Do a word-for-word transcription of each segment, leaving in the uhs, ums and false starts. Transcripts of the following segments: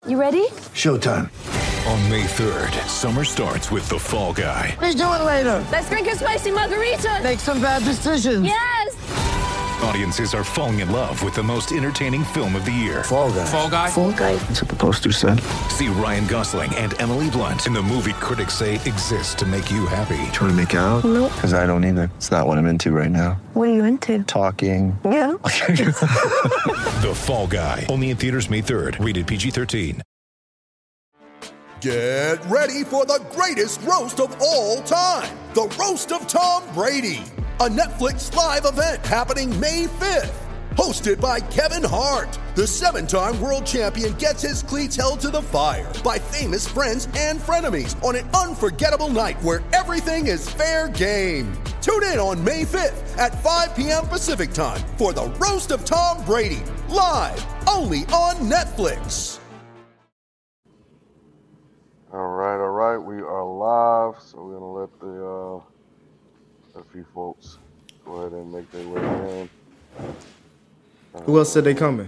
You ready? Showtime. On May third, summer starts with The Fall Guy. Let's do it later. Let's drink a spicy margarita. Make some bad decisions. Yes! Audiences are falling in love with the most entertaining film of the year. Fall Guy. Fall Guy? Fall Guy. That's what the poster said. See Ryan Gosling and Emily Blunt in the movie critics say exists to make you happy. Trying to make it out? Nope. Because I don't either. It's not what I'm into right now. What are you into? Talking. Yeah. The Fall Guy. Only in theaters May third. Rated P G thirteen. Get ready for the greatest roast of all time. The Roast of Tom Brady. A Netflix live event happening May fifth. Hosted by Kevin Hart. The seven-time world champion gets his cleats held to the fire by famous friends and frenemies on an unforgettable night where everything is fair game. Tune in on May fifth at five p.m. Pacific time for the Roast of Tom Brady. Live only on Netflix. All right, all right. We are live, so we're gonna let the uh, a few folks go ahead and make their way in. Uh, Who else said they coming?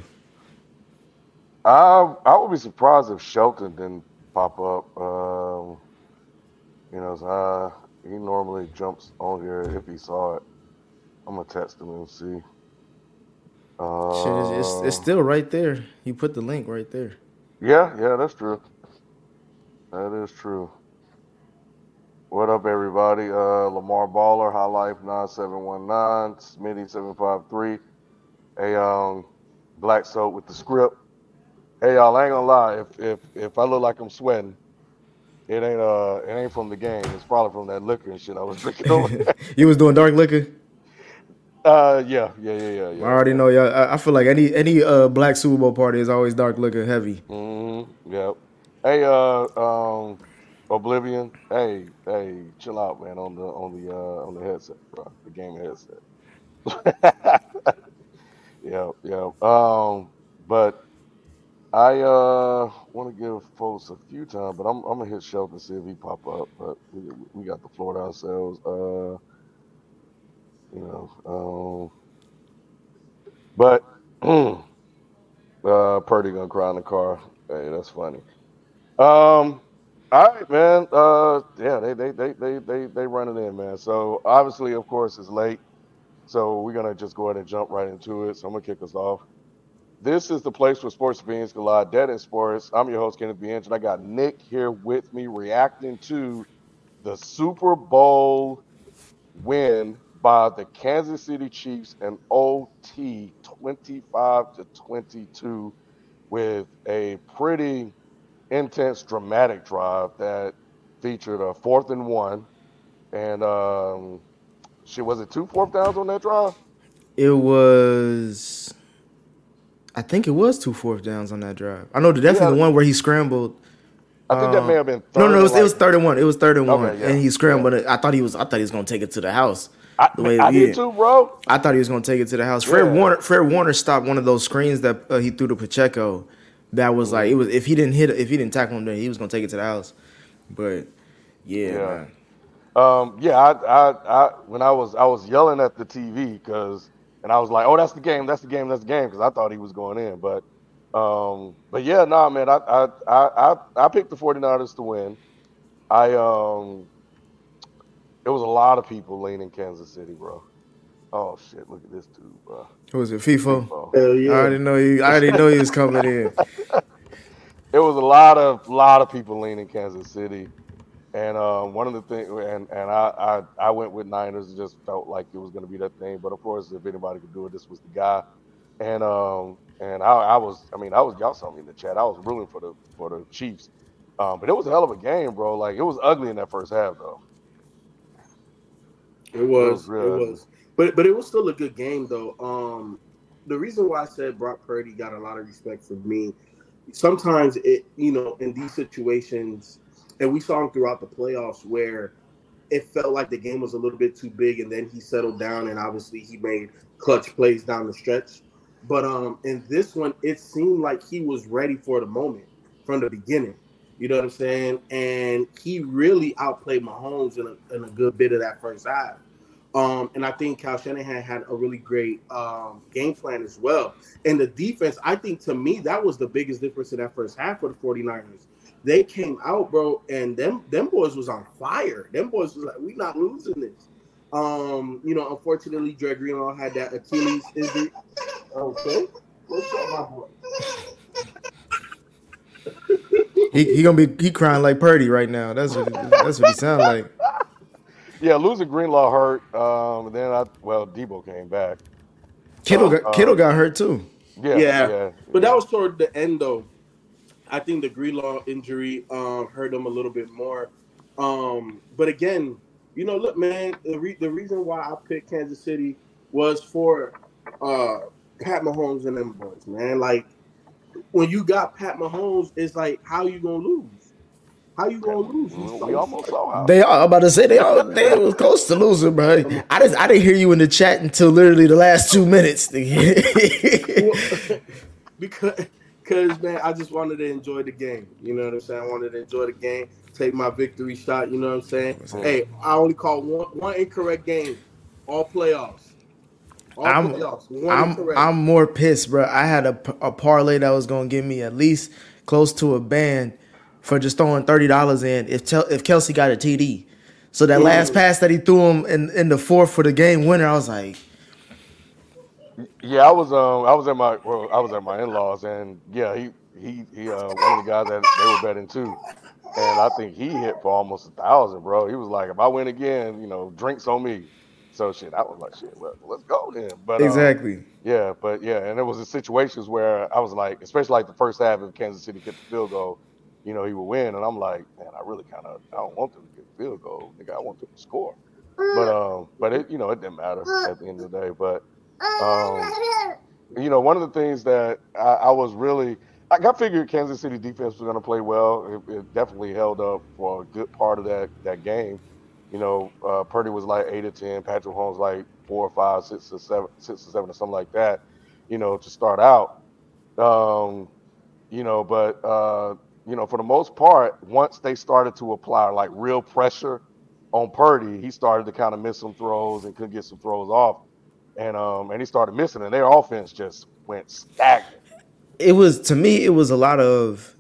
I I would be surprised if Shelton didn't pop up. Um, you know, so, uh, he normally jumps on here if he saw it. I'm gonna text him and see. Uh, Shit, it's, it's, it's still right there. You put the link right there. Yeah, yeah, that's true. That is true. What up, everybody? Uh, Lamar Baller, High Life nine seven one nine, Smitty seven five three, a um, Black Soap with the script. Hey, y'all, I ain't gonna lie. If if if I look like I'm sweating, it ain't uh it ain't from the game. It's probably from that liquor and shit I was drinking over there. You was doing dark liquor? Uh, yeah, yeah, yeah, yeah. yeah. I already know, y'all. I, I feel like any any uh black Super Bowl party is always dark liquor heavy. Mm-hmm. Yep. Hey, uh, um, Oblivion. Hey, hey, chill out, man. On the on the uh on the headset, bro. The game headset. Yep, yep. Um, but I uh want to give folks a few times, but I'm I'm gonna hit Shelton and see if he pop up. But we we got the floor to ourselves. Uh, you know, um, but uh, Purdy gonna cry in the car. Hey, that's funny. Um, all right, man. Uh, yeah, they they they they they they running in, man. So obviously, of course, it's late. So we're gonna just go ahead and jump right into it. So I'm gonna kick us off. This is the place where sports opinions collide. Dead in Sports. I'm your host, Kenneth Beenge, and I got Nick here with me reacting to the Super Bowl win by the Kansas City Chiefs in O T, twenty-five to twenty-two, with a pretty intense, dramatic drive that featured a fourth and one, and um, shit, was it two fourth downs on that drive? It was, I think it was two fourth downs on that drive. I know the definitely Yeah. the one where he scrambled. I think that may have been third. No, no, it was, like, it was third and one. It was third and one, Okay, yeah, and he scrambled. It. I thought he was. I thought he was gonna take it to the house. I, The way I he did too, bro. I thought he was gonna take it to the house. Fred Yeah. Warner. Fred Warner stopped one of those screens that uh, he threw to Pacheco. That was like it was. If he didn't hit, if he didn't tackle him, then he was gonna take it to the house. But yeah, Yeah. man. Um, yeah, I, I, I, when I was, I was yelling at the T V because, and I was like, "Oh, that's the game, that's the game, that's the game," because I thought he was going in. But, um, but yeah, nah, man, I, I, I, I, I picked the 49ers to win. I, um, there was a lot of people leaning Kansas City, bro. Oh shit, look at this dude, bro. Who was it? FIFO. FIFO. Hell yeah. I already know he. I already know he was coming in. It was a lot of, lot of people leaning Kansas City. And uh, one of the things, and, and I, I I went with Niners. It just felt like it was going to be that thing. But of course, if anybody could do it, this was the guy. And um and I, I was, I mean, I was y'all saw me in the chat. I was rooting for the for the Chiefs. Um, but it was a hell of a game, bro. Like it was ugly in that first half, though. It was. It was real. It was. But but it was still a good game though. Um, the reason why I said Brock Purdy got a lot of respect from me. Sometimes it, you know, in these situations, and we saw him throughout the playoffs where it felt like the game was a little bit too big, and then he settled down, and obviously he made clutch plays down the stretch. But um, in this one, it seemed like he was ready for the moment from the beginning. You know what I'm saying? And he really outplayed Mahomes in a, in a good bit of that first half. Um, and I think Kyle Shanahan had a really great um, game plan as well. And the defense, I think to me, that was the biggest difference in that first half for the 49ers. They came out, bro, and them them boys was on fire. Them boys was like, we not losing this. Um, you know, unfortunately, Dre Greenlaw had that Achilles injury. Okay. What's up, my boy? he he gonna be he crying like Purdy right now. That's what that's what he sound like. Yeah, losing Greenlaw hurt. Um, and then I well, Debo came back. Kittle got, uh, Kittle got hurt too. Yeah, Yeah, yeah. but that was toward the end, though. I think the Greenlaw injury um, hurt him a little bit more. Um, but again, you know, look, man, the, re- the reason why I picked Kansas City was for uh, Pat Mahomes and them boys, man. Like, when you got Pat Mahomes, it's like, how you gonna lose? How you gonna lose? We, we almost saw how. They are I'm about to say they all they was close to losing, bro. I just I didn't hear you in the chat until literally the last two minutes. because, because man, I just wanted to enjoy the game. You know what I'm saying? I wanted to enjoy the game, take my victory shot. You know what I'm saying? Mm-hmm. Hey, I only called one one incorrect game, all playoffs. All I'm playoffs. One I'm incorrect. I'm more pissed, bro. I had a, a parlay that was gonna give me at least close to a band for just throwing thirty dollars in if Tel- if Kelsey got a T D. So that last pass that he threw him in, in the fourth for the game winner, I was like, yeah, I was um I was at my well, I was at my in-laws, and yeah, he he he uh, one of the guys that they were betting too, and I think he hit for almost a thousand, bro. He was like, if I win again, you know, drinks on me. So shit, I was like, shit, well, let's go then. But exactly. Um, yeah, but yeah, and there was the situations where I was like, especially like the first half of Kansas City kicked the field goal, you know, he would win, and I'm like, man, I really kind of I don't want them to get a field goal, nigga, I want them to score. But um, but it you know it didn't matter at the end of the day. But um, you know, one of the things that I, I was really I got figured Kansas City defense was going to play well. It, it definitely held up for a good part of that that game. You know, uh, Purdy was like eight or ten, Patrick Mahomes like four or five, six or seven, six or seven, or something like that. You know, to start out. Um, you know, but uh, you know, for the most part, once they started to apply like real pressure on Purdy, he started to kind of miss some throws and couldn't get some throws off, and um, and he started missing, and their offense just went stagnant. It was to me, it was a lot of.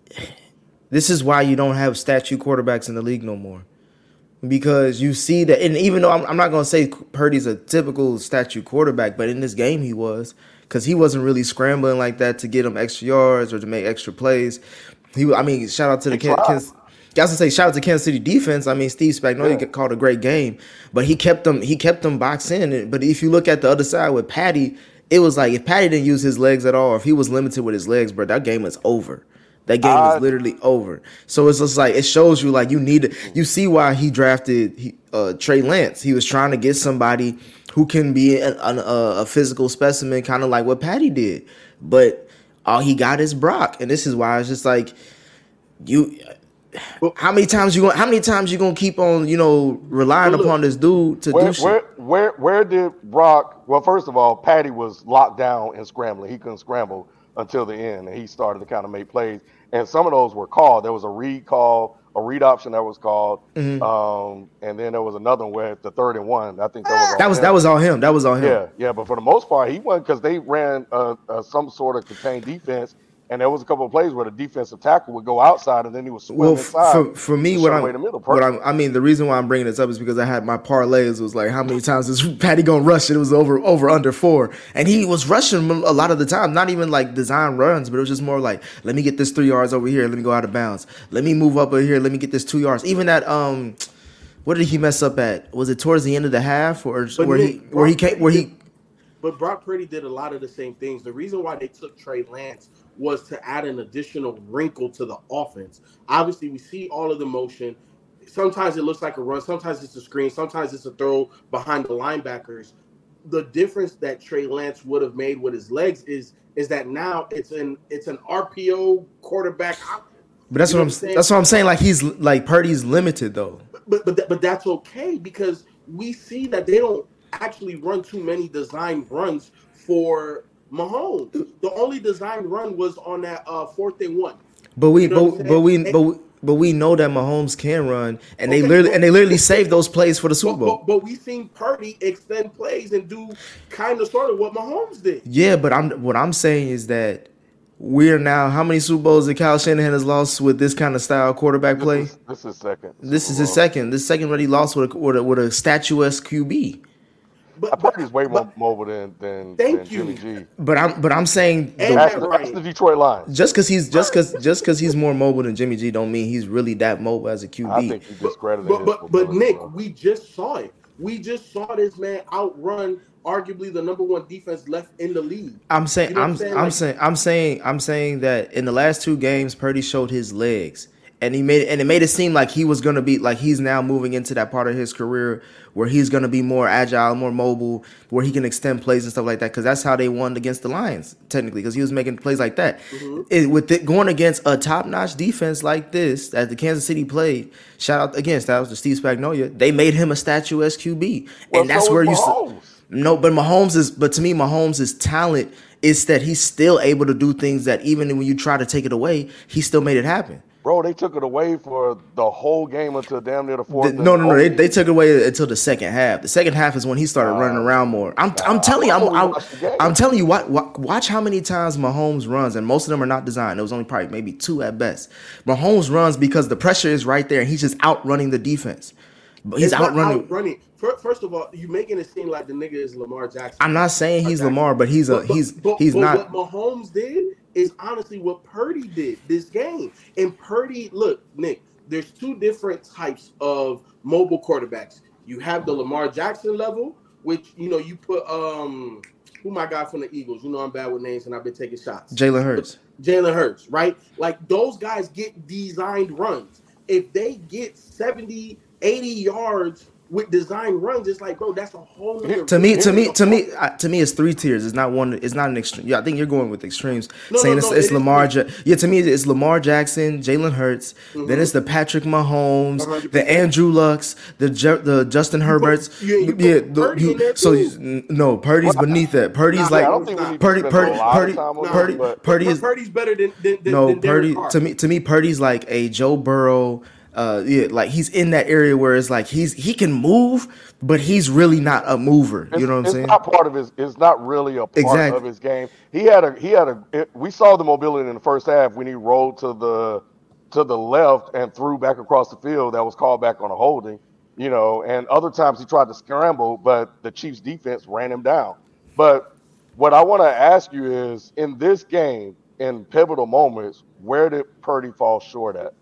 This is why you don't have statue quarterbacks in the league no more. Because you see that, and even though I'm, I'm not going to say Purdy's a typical statue quarterback, but in this game he was, because he wasn't really scrambling like that to get him extra yards or to make extra plays. He, I mean, shout out to the Kansas. Kansas I was gonna say shout out to Kansas City defense. I mean, Steve Spagnuolo yeah. called a great game, but he kept them. He kept them boxed in. But if you look at the other side with Patty, it was like if Patty didn't use his legs at all, or if he was limited with his legs, bro, that game was over. That game uh, is literally over. So it's just like it shows you like you need to, you see why he drafted he, uh, Trey Lance. He was trying to get somebody who can be a, a, a physical specimen, kind of like what Patty did. But all he got is Brock, and this is why it's just like you. How many times you going? How many times you gonna keep on you know relying look, upon this dude to where, do shit? Where where where did Brock? Well, first of all, Patty was locked down and scrambling. He couldn't scramble until the end, and he started to kind of make plays. And some of those were called. There was a read call, a read option that was called, mm-hmm. um, and then there was another one where the third and one. I think that was all that was him. that was all him. That was all him. Yeah, yeah. But for the most part, he wasn't because they ran uh, uh, some sort of contained defense. And there was a couple of plays where the defensive tackle would go outside, and then he would swim well, inside. For, for me, what I'm, what I'm, I mean, the reason why I'm bringing this up is because I had my parlays was like, how many times is Patty gonna rush it? It was over, over under four, and he was rushing a lot of the time. Not even like design runs, but it was just more like, let me get this three yards over here, let me go out of bounds, let me move up over here, let me get this two yards. Even that, um, what did he mess up at? Was it towards the end of the half, or but where Nick, he, where he came, where he? But Brock Purdy did a lot of the same things. The reason why they took Trey Lance was to add an additional wrinkle to the offense. Obviously, we see all of the motion. Sometimes it looks like a run. Sometimes it's a screen. Sometimes it's a throw behind the linebackers. The difference that Trey Lance would have made with his legs is is that now it's an it's an R P O quarterback. But that's you what I'm saying? That's what I'm saying. Like he's like Purdy's limited though. But but but that's okay because we see that they don't actually run too many design runs for Mahomes. The only design run was on that uh, fourth and one. But we, you know but, but we, but we, But we know that Mahomes can run, and Okay, they literally but- and they literally saved those plays for the Super But, Bowl. but, but we seen Purdy extend plays and do kind of sort of what Mahomes did. Yeah, but I'm what I'm saying is that we're now how many Super Bowls that Kyle Shanahan has lost with this kind of style quarterback play? This is, this is second. This is Super his Bowl. second. This second that he lost with a, with a, with a statuesque Q B. But, I Purdy's way more but- mobile than than, Thank than you. Jimmy G. But I'm but I'm saying And the- Matt That's, Ryan. that's the Detroit Lions. just because he's just because just because he's more mobile than Jimmy G don't mean he's really that mobile as a Q B. I think he discredited But his but but mobility, Nick, bro. we just saw it. We just saw this man outrun arguably the number one defense left in the league. I'm saying You know what I'm I'm saying? I'm Like- saying I'm saying I'm saying that in the last two games, Purdy showed his legs, and he made and it made it seem like he was gonna be like he's now moving into that part of his career where he's gonna be more agile, more mobile, where he can extend plays and stuff like that. Because that's how they won against the Lions, technically, because he was making plays like that. Mm-hmm. It, with it, going against a top-notch defense like this that the Kansas City played, shout out again, shout out to Steve Spagnuolo. They made him a statuesque Q B, Well, and that's so where is you. Mahomes. No, but Mahomes is, but to me, Mahomes' talent is that he's still able to do things that even when you try to take it away, he still made it happen. Bro, they took it away for the whole game until damn near the fourth. The- no, no, no, they, and- they took it away until the second half. The second half is when he started running around more. I'm, I'm telling you, I'm, I I'm, watched the game. I'm telling you, what, what, watch how many times Mahomes runs, and most of them are not designed. There was only probably maybe two at best. Mahomes runs because the pressure is right there, and he's just outrunning the defense. But he's It's not outrunning. outrunning. Fir- First of all, you making it seem like the nigga is Lamar Jackson. I'm not saying he's Okay. Lamar, but he's a But- but- he's but- he's but not. What Mahomes did is honestly what Purdy did this game. And Purdy, look, Nick, there's two different types of mobile quarterbacks. You have the Lamar Jackson level, which you know you put um who my guy from the Eagles. You know I'm bad with names and I've been taking shots. Jalen Hurts. Jalen Hurts, right? Like those guys get designed runs. If they get seventy, eighty yards with design runs, it's like, bro, that's a whole nother To me, to me, that's to a me, whole- uh, to me, it's three tiers. It's not one. It's not an extreme. Yeah, I think you're going with extremes. No, saying no, it's, no, it's it is Lamar. three. Ja- yeah, to me, it's Lamar Jackson, Jalen Hurts. Then it's the Patrick Mahomes, one hundred the percent. Andrew Lucks, the Ju- the Justin Herberts. you- you put yeah, the, Purdy you- in there so too. you- n- no, Purdy's beneath that. Purdy's Nah, like I don't think we need to Purdy, spend Purdy, a lot of Purdy, time on Nah, Purdy, it, but- Purdy is Purdy's better than than, than no than Derek Purdy. Carr. To me, to me, Purdy's like a Joe Burrow. Uh, yeah, like he's in that area where it's like he's he can move, but he's really not a mover. It's, You know what I'm it's saying? not part of his. It's not really a part Exactly. of his game. He had a. He had a. It, we saw the mobility in the first half when he rolled to the to the left and threw back across the field. That was called back on a holding. You know, and other times he tried to scramble, but the Chiefs' defense ran him down. But what I want to ask you is, in this game, in pivotal moments, where did Purdy fall short at?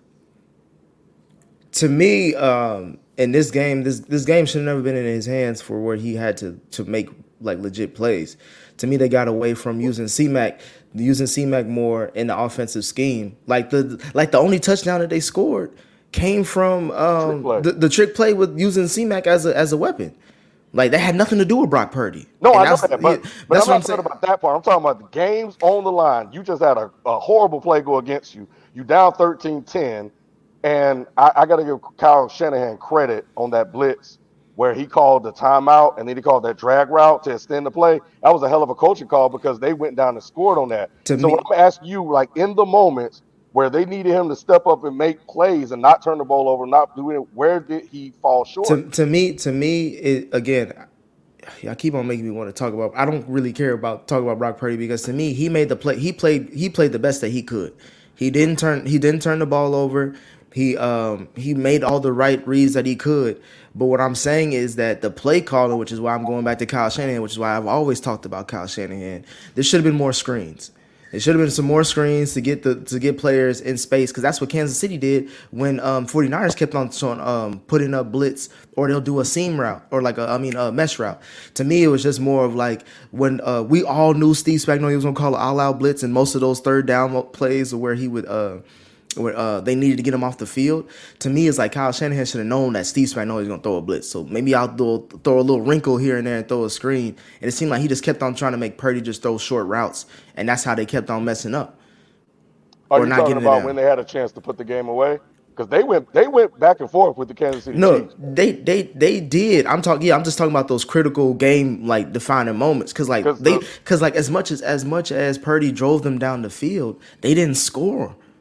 To me, um, in this game, this this game should have never been in his hands for where he had to to make like legit plays. To me, they got away from using C-Mac, using C-Mac more in the offensive scheme. Like the like the only touchdown that they scored came from um, Trick play. the, the trick play with using C-Mac as a as a weapon. Like that had nothing to do with Brock Purdy. No, And I know that's- that, but, yeah, but that's I'm what I'm not saying. talking about that part. I'm talking about the games on the line. You just had a, a horrible play go against you. You down thirteen ten, and I, I got to give Kyle Shanahan credit on that blitz where he called the timeout and then he called that drag route to extend the play. That was a hell of a coaching call because they went down and scored on that. To so me- what I'm asking you, like in the moments where they needed him to step up and make plays and not turn the ball over, not doing it, where did he fall short? to, to me, to me, it, again, I keep on making me want to talk about. I don't really care about talk about Brock Purdy because to me, he made the play. He played. He played the best that he could. He didn't turn. He didn't turn the ball over. He um he made all the right reads that he could. But what I'm saying is that the play calling, which is why I'm going back to Kyle Shanahan, which is why I've always talked about Kyle Shanahan. There should have been more screens. It should have been some more screens to get the to get players in space because that's what Kansas City did when um, 49ers kept on showing, um, putting up blitz or they'll do a seam route or like a I mean a mesh route. To me, it was just more of like when uh, we all knew Steve Spagnuolo was gonna call an all-out blitz and most of those third down plays where he would uh, where uh, they needed to get him off the field. To me, it's like Kyle Shanahan should have known that Steve Spagnuolo was going to throw a blitz. So maybe I'll throw, throw a little wrinkle here and there and throw a screen. And it seemed like he just kept on trying to make Purdy just throw short routes. And that's how they kept on messing up. Are or you not talking getting it about down. when they had a chance to put the game away? Because they went they went back and forth with the Kansas City No, Chiefs. they they they did. I'm talking. Yeah, I'm just talking about those critical game like defining moments. Because like 'Cause they, the- because like as much as as much as Purdy drove them down the field, they didn't score.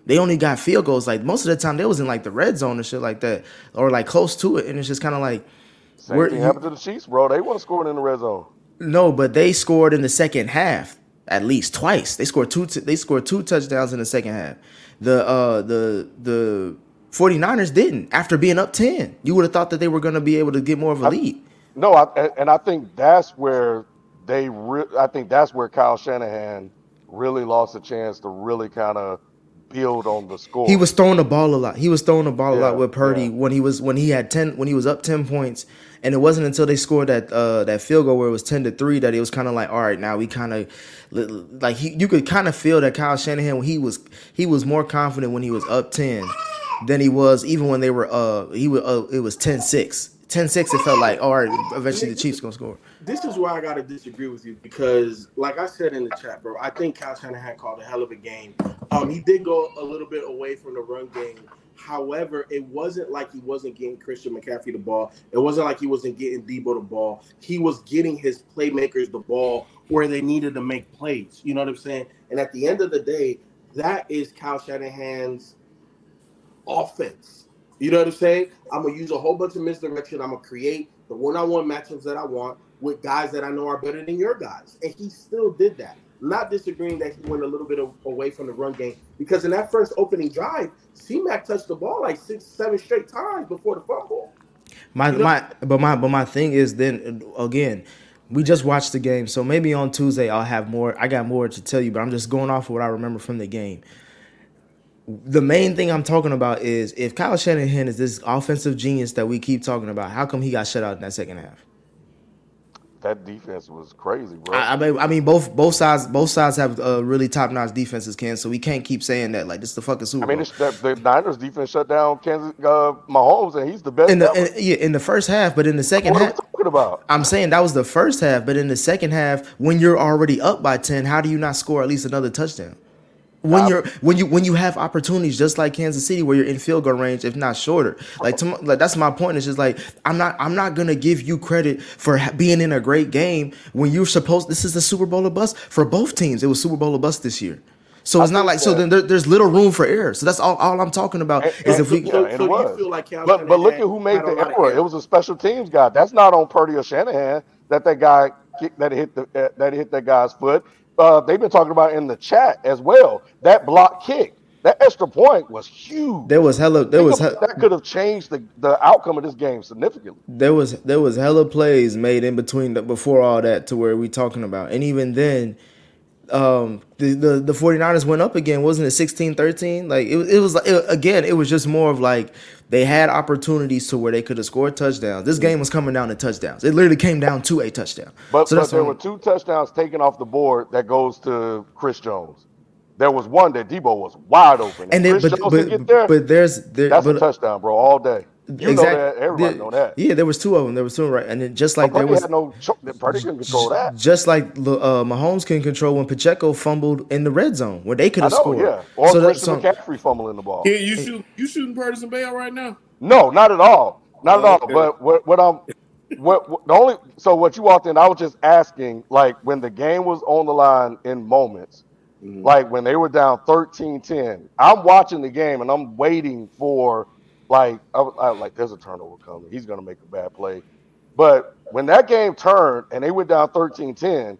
They only got field goals. Like most of the time, they was in like the red zone and shit like that, or like close to it, and it's just kind of like. Same thing happened to the Chiefs, bro. They want to score in the red zone. No, but they scored in the second half at least twice. They scored two. T- they scored two touchdowns in the second half. The uh, the the 49ers didn't after being up ten. You would have thought that they were going to be able to get more of a lead. I, no, I, and I think that's where they. Re- I think that's where Kyle Shanahan really lost a chance to really kind of build on the score. He was throwing the ball a lot. He was throwing the ball yeah, a lot with Purdy yeah. when he was when he had ten when he was up ten points, and it wasn't until they scored that uh, that field goal where it was ten to three that it was kind of like, all right, now we kind of like he, you could kind of feel that Kyle Shanahan when he was he was more confident when he was up ten than he was even when they were uh he was uh, it was ten six. ten six, it felt like, all right, eventually the Chiefs gonna score. This is where I gotta disagree with you because, like I said in the chat, bro, I think Kyle Shanahan called a hell of a game. Um, he did go a little bit away from the run game. However, it wasn't like he wasn't getting Christian McCaffrey the ball. It wasn't like he wasn't getting Debo the ball. He was getting his playmakers the ball where they needed to make plays. You know what I'm saying? And at the end of the day, that is Kyle Shanahan's offense. You know what I'm saying? I'm going to use a whole bunch of misdirection. I'm going to create the one-on-one matchups that I want with guys that I know are better than your guys. And he still did that. Not disagreeing that he went a little bit away from the run game because in that first opening drive, C-Mac touched the ball like six, seven straight times before the fumble. My You know? my but my but my thing is then again, we just watched the game, so maybe on Tuesday I'll have more. I got more to tell you, but I'm just going off of what I remember from the game. The main thing I'm talking about is if Kyle Shanahan is this offensive genius that we keep talking about, how come he got shut out in that second half? That defense was crazy, bro. I, I mean, I mean, both both sides both sides have uh, really top notch defenses, Ken. So we can't keep saying that like this is the fucking Super I Bowl. mean, it's, the, the Niners defense shut down Kansas uh, Mahomes, and he's the best. In the ever. in, yeah, in the first half, but in the second What half, are we talking about? I'm saying that was the first half, but in the second half, when you're already up by ten, how do you not score at least another touchdown? When you're when you when you have opportunities just like Kansas City where you're in field goal range, if not shorter, like, to, like that's my point. It's just like I'm not I'm not gonna give you credit for ha- being in a great game when you're supposed. This is the Super Bowl of bust for both teams. It was Super Bowl of bust this year, so it's I not like think so. that- Then there, there's little room for error. So that's all, all I'm talking about And- is and if we. yeah, So, it so was. you feel like Kyle But but look at Shanahan who made had a the lot of error. error. It was a special teams guy. That's not on Purdy or Shanahan that that guy kicked, that hit the uh, that hit that guy's foot. Uh, they've been talking about it in the chat as well. That block kick, that extra point was huge. There was hella. There Think was. about- he- that could have changed the, the outcome of this game significantly. There was there was hella plays made in between the, before all that to where we talking about. And even then, um, the, the, the 49ers went up again. Wasn't it sixteen thirteen? Like, it, it was like, it, again, it was just more of like they had opportunities to where they could have scored touchdowns. This game was coming down to touchdowns. It literally came down to a touchdown. But, so but that's there what were I'm- two touchdowns taken off the board that goes to Chris Jones. There was one that Debo was wide open. and Chris then, but, Jones but, didn't get there. but there's there, That's but, a touchdown, bro, all day. You know that. Everybody there- know that. Yeah, there was two of them. There was two, right? And then just like But there Purdy was had no cho- Purdy couldn't control that. Just like uh, Mahomes can control when Pacheco fumbled in the red zone, where they could I have know, scored. yeah. Or so that, Christian so, McCaffrey fumbling the ball. Yeah, you shoot you shooting Purdy Bale right now? No, not at all. Not at Oh, all. okay. But what what I'm what, what the only so what you walked in, I was just asking, like when the game was on the line in moments, Mhm. like when they were down thirteen ten, I'm watching the game and I'm waiting for like I was I, like there's a turnover coming. He's gonna make a bad play. But when that game turned and they went down thirteen ten,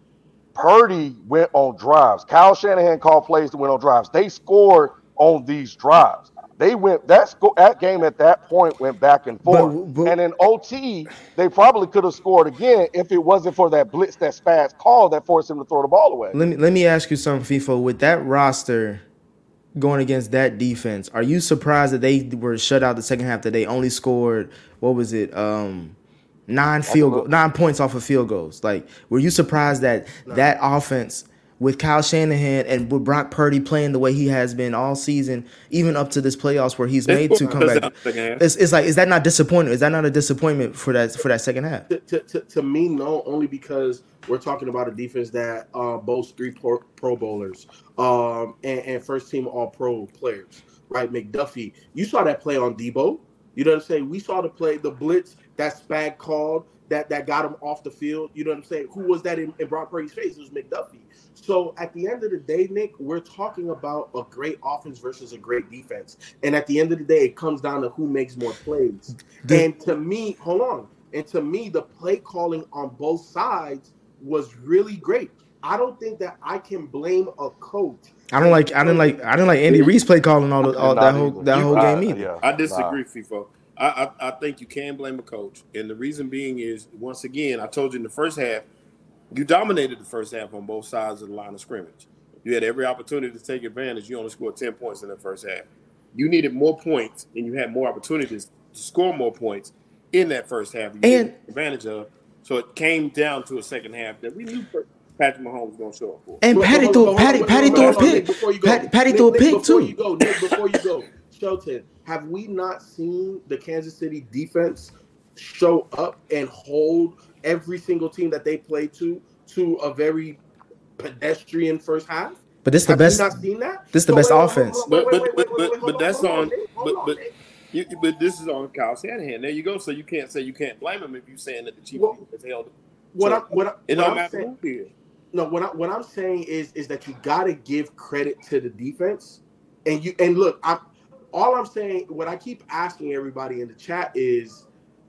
Purdy went on drives. Kyle Shanahan called plays to win on drives. They scored on these drives. They went that sco- that game at that point went back and forth. But- but- and in O T, they probably could have scored again if it wasn't for that blitz that Spags called that forced him to throw the ball away. let me let me ask you something, FIFO. With that roster going against that defense, are you surprised that they were shut out the second half? That they only scored what was it, um, nine field goal, nine points off of field goals? Like, were you surprised that no. that offense with Kyle Shanahan and with Brock Purdy playing the way he has been all season, even up to this playoffs where he's made two comebacks? It's, it's like, is that not disappointing? Is that not a disappointment for that for that second half? To, to, to, to me, no, only because we're talking about a defense that uh, boasts three pro, pro bowlers um, and, and first team all pro players, right? McDuffie, you saw that play on Debo. You know what I'm saying? We saw the play, the blitz that Spag called that, that got him off the field. You know what I'm saying? Who was that in, in Brock Purdy's face? It was McDuffie. So at the end of the day, Nick, we're talking about a great offense versus a great defense. And at the end of the day, it comes down to who makes more plays. The- and to me, hold on. And to me, the play calling on both sides was really great. I don't think that I can blame a coach. I don't like. I didn't like. I didn't like Andy Reid's play calling all, the, all that whole that whole game either. Yeah, I disagree, nah. FIFO. I, I I think you can blame a coach, and the reason being is once again, I told you in the first half, you dominated the first half on both sides of the line of scrimmage. You had every opportunity to take advantage. You only scored ten points in the first half. You needed more points, and you had more opportunities to score more points in that first half. You and took advantage of. So it came down to a second half that we knew Patrick Mahomes was going to show up for. And Patty threw Patty Patty threw a pick. Patty, Patty threw a pick too. Before you go, Nick, before you go, Shelton, have we not seen the Kansas City defense show up and hold every single team that they play to to a very pedestrian first half? But this is the have best. Have you not seen that? This is the so best wait, offense. But but but but but that's on. But but. You, but this is on Kyle Shanahan. There you go. So you can't say you can't blame him if you're saying that the Chiefs well, has held. What so I, what I, it what don't I'm matter saying, who is. No, what I, what I'm saying is is that you got to give credit to the defense, and you and look, I all I'm saying, what I keep asking everybody in the chat is,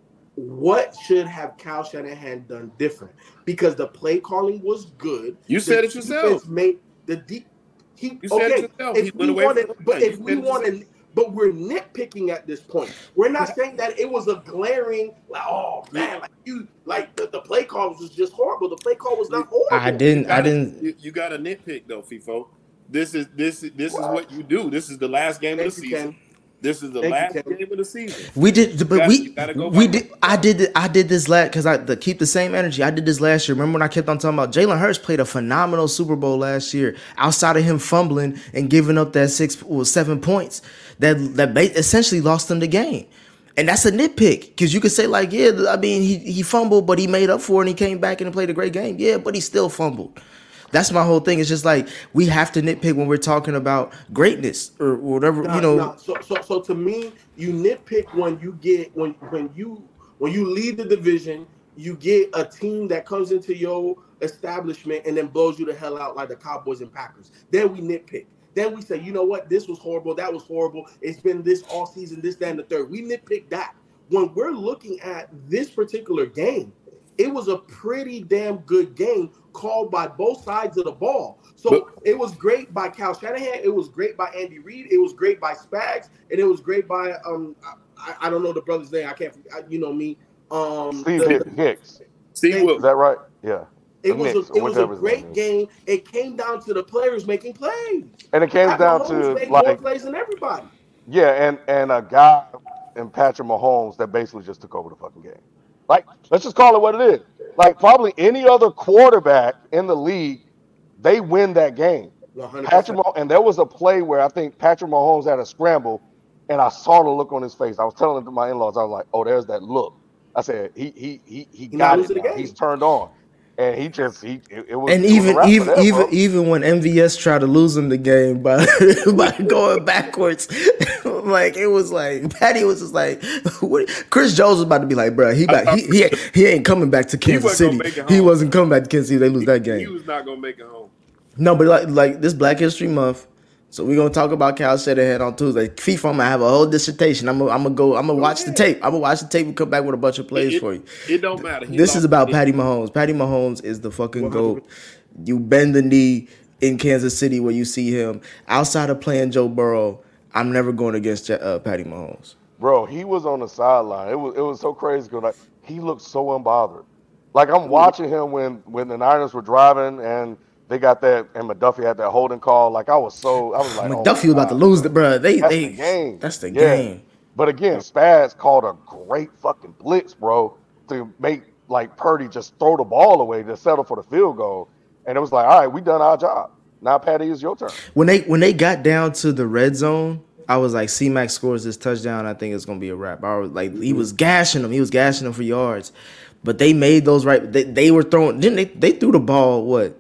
what should have Kyle Shanahan done different? Because the play calling was good. You the said it yourself. Made the deep. He you said okay. it yourself. If he we went away wanted, from but you if we wanted. But we're nitpicking at this point. We're not saying that it was a glaring, like, oh man, like you, like the, the play call was just horrible. The play call was not horrible. I didn't, gotta, I didn't. You, you got a nitpick though, FIFO. This is this this wow. is what you do. This is the last game Thank of the you, season. Ken. This is the Thank last you, game of the season. We did, but gotta, we go we did. I did. I did this last because I to keep the same energy. I did this last year. Remember when I kept on talking about Jalen Hurts played a phenomenal Super Bowl last year. Outside of him fumbling and giving up that six or seven points, that that essentially lost them the game. And that's a nitpick because you could say like, yeah, I mean he he fumbled, but he made up for it and he came back and played a great game. Yeah, but he still fumbled. That's my whole thing. It's just like we have to nitpick when we're talking about greatness or whatever, nah, you know. Nah. So, so, so to me, you nitpick when you get when when you when you lead the division, you get a team that comes into your establishment and then blows you the hell out like the Cowboys and Packers. Then we nitpick. Then we say, you know what, this was horrible, that was horrible. It's been this all season, this, that, and the third. We nitpick that. When we're looking at this particular game, it was a pretty damn good game called by both sides of the ball. So but, it was great by Kyle Shanahan. It was great by Andy Reid. It was great by Spags, and it was great by um I, I don't know the brother's name. I can't. I, you know me. Um, Steve the, Hicks. Steve, is that right? Yeah. It the was Knicks, a, it was a great game. It came down to the players making plays, and it came Pat down Mahomes to made like more plays than everybody. Yeah, and and a guy in Patrick Mahomes that basically just took over the fucking game. Like, let's just call it what it is. Like, probably any other quarterback in the league, they win that game. one hundred percent. Patrick Mahomes, and there was a play where I think Patrick Mahomes had a scramble, and I saw the look on his face. I was telling it to my in-laws. I was like, "Oh, there's that look." I said, "He he he he got it. Now. He's turned on." And he just he it, it was and it even was even them, even bro. even when M V S tried to lose him the game by by going backwards, like it was like Patty was just like, what? Chris Jones was about to be like, bro, he back, he, he he ain't coming back to Kansas City. He wasn't coming back to Kansas City. They lose that game. He was not gonna make it home. No, but like like this Black History Month. So we're gonna talk about Kyle Shanahan on Tuesday. FIFA, I'm gonna have a whole dissertation. I'm gonna, I'm gonna go. I'm gonna watch the tape. I'm gonna watch the tape and come back with a bunch of plays it, for you. It don't matter. He this is about it. Patty Mahomes. Patty Mahomes is the fucking GOAT. You bend the knee in Kansas City where you see him. Outside of playing Joe Burrow, I'm never going against uh, Patty Mahomes. Bro, he was on the sideline. It was it was so crazy because like he looked so unbothered. Like I'm watching him when when the Niners were driving and they got that, and McDuffie had that holding call. Like I was so, I was like, McDuffie oh was about to lose the bro. They, that's they, the game. That's the yeah. game. But again, Spaz called a great fucking blitz, bro, to make like Purdy just throw the ball away to settle for the field goal. And it was like, all right, we done our job. Now, Patty, it's your turn. When they when they got down to the red zone, I was like, C-Mac scores this touchdown. I think it's gonna be a wrap. I was like, he was gashing them. He was gashing them for yards. But they made those right. They, they were throwing. Didn't they? They threw the ball what?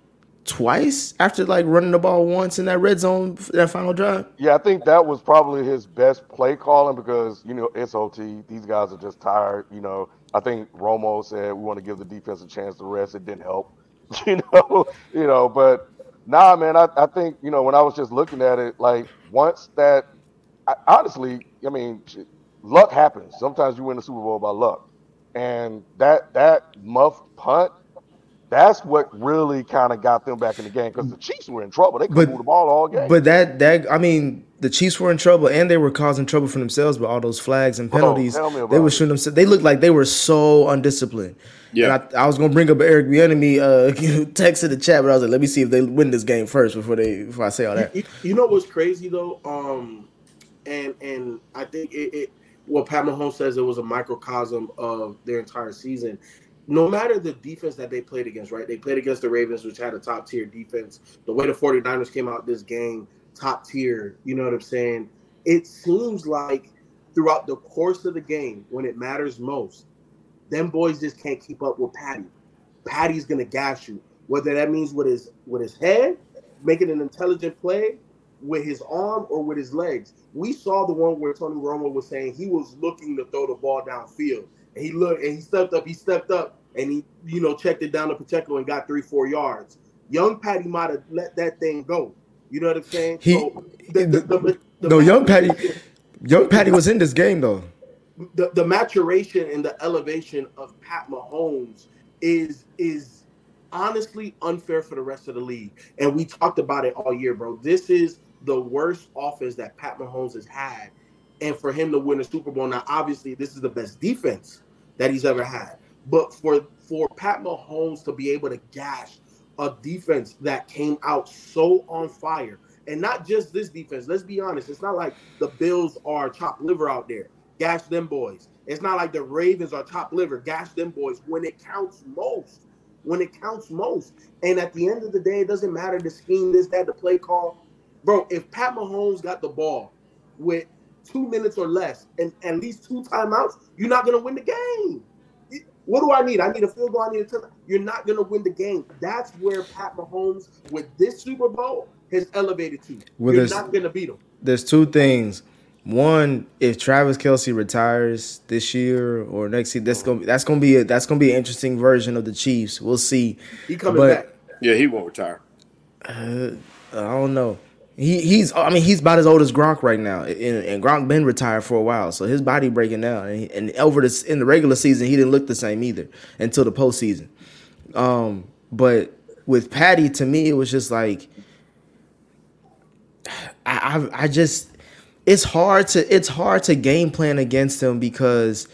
Twice after like running the ball once in that red zone, that final drive. Yeah, I think that was probably his best play calling because you know it's O T. These guys are just tired. You know, I think Romo said we want to give the defense a chance to rest. It didn't help, you know, you know. But nah, man, I, I think you know when I was just looking at it, like once that, I, honestly, I mean, luck happens. Sometimes you win the Super Bowl by luck, and that that muff punt. That's what really kind of got them back in the game because the Chiefs were in trouble. They couldn't But- move the ball all game. But that that I mean, the Chiefs were in trouble and they were causing trouble for themselves with all those flags and penalties. tell me about They were it. shooting themselves. They looked like they were so undisciplined. Yeah. And I, I was gonna bring up Eric Bieniemy uh, text in the chat, but I was like, let me see if they win this game first before they before I say all that. You, you know what's crazy though, um, and and I think it, it what Pat Mahomes says it was a microcosm of their entire season. No matter the defense that they played against, right? They played against the Ravens, which had a top tier defense. The way the 49ers came out this game, top tier. You know what I'm saying? It seems like throughout the course of the game, when it matters most, them boys just can't keep up with Patty. Patty's gonna gash you, whether that means with his with his head, making an intelligent play, with his arm or with his legs. We saw the one where Tony Romo was saying he was looking to throw the ball downfield, and he looked and he stepped up. He stepped up and he you know checked it down to Pacheco and got three four yards. Young Patty might have let that thing go. You know what I'm saying? He, so the, the, the, the no, young Patty, young Patty was in this game though. The, the maturation and the elevation of Pat Mahomes is is honestly unfair for the rest of the league. And we talked about it all year, bro. This is the worst offense that Pat Mahomes has had. And for him to win a Super Bowl, now obviously this is the best defense that he's ever had. But for, for Pat Mahomes to be able to gash a defense that came out so on fire, and not just this defense, let's be honest, it's not like the Bills are chopped liver out there. Gash them boys. It's not like the Ravens are top liver. Gash them boys when it counts most. When it counts most. And at the end of the day, it doesn't matter the scheme, this, that, the play call. Bro, if Pat Mahomes got the ball with two minutes or less and at least two timeouts, you're not going to win the game. What do I need? I need a field goal. I need a touchdown. You're not going to win the game. That's where Pat Mahomes, with this Super Bowl, has elevated to. Well, you're there's- not going to beat him. There's two things. One, if Travis Kelce retires this year or next year, that's gonna that's gonna be a, that's gonna be an interesting version of the Chiefs. We'll see. He coming But, back. Yeah, he won't retire. Uh, I don't know. He he's I mean he's about as old as Gronk right now, and, and Gronk been retired for a while, so his body breaking down. And, he, and over this in the regular season, he didn't look the same either until the postseason. Um, but with Patty, to me, it was just like I I, I just. It's hard to it's hard to game plan against him because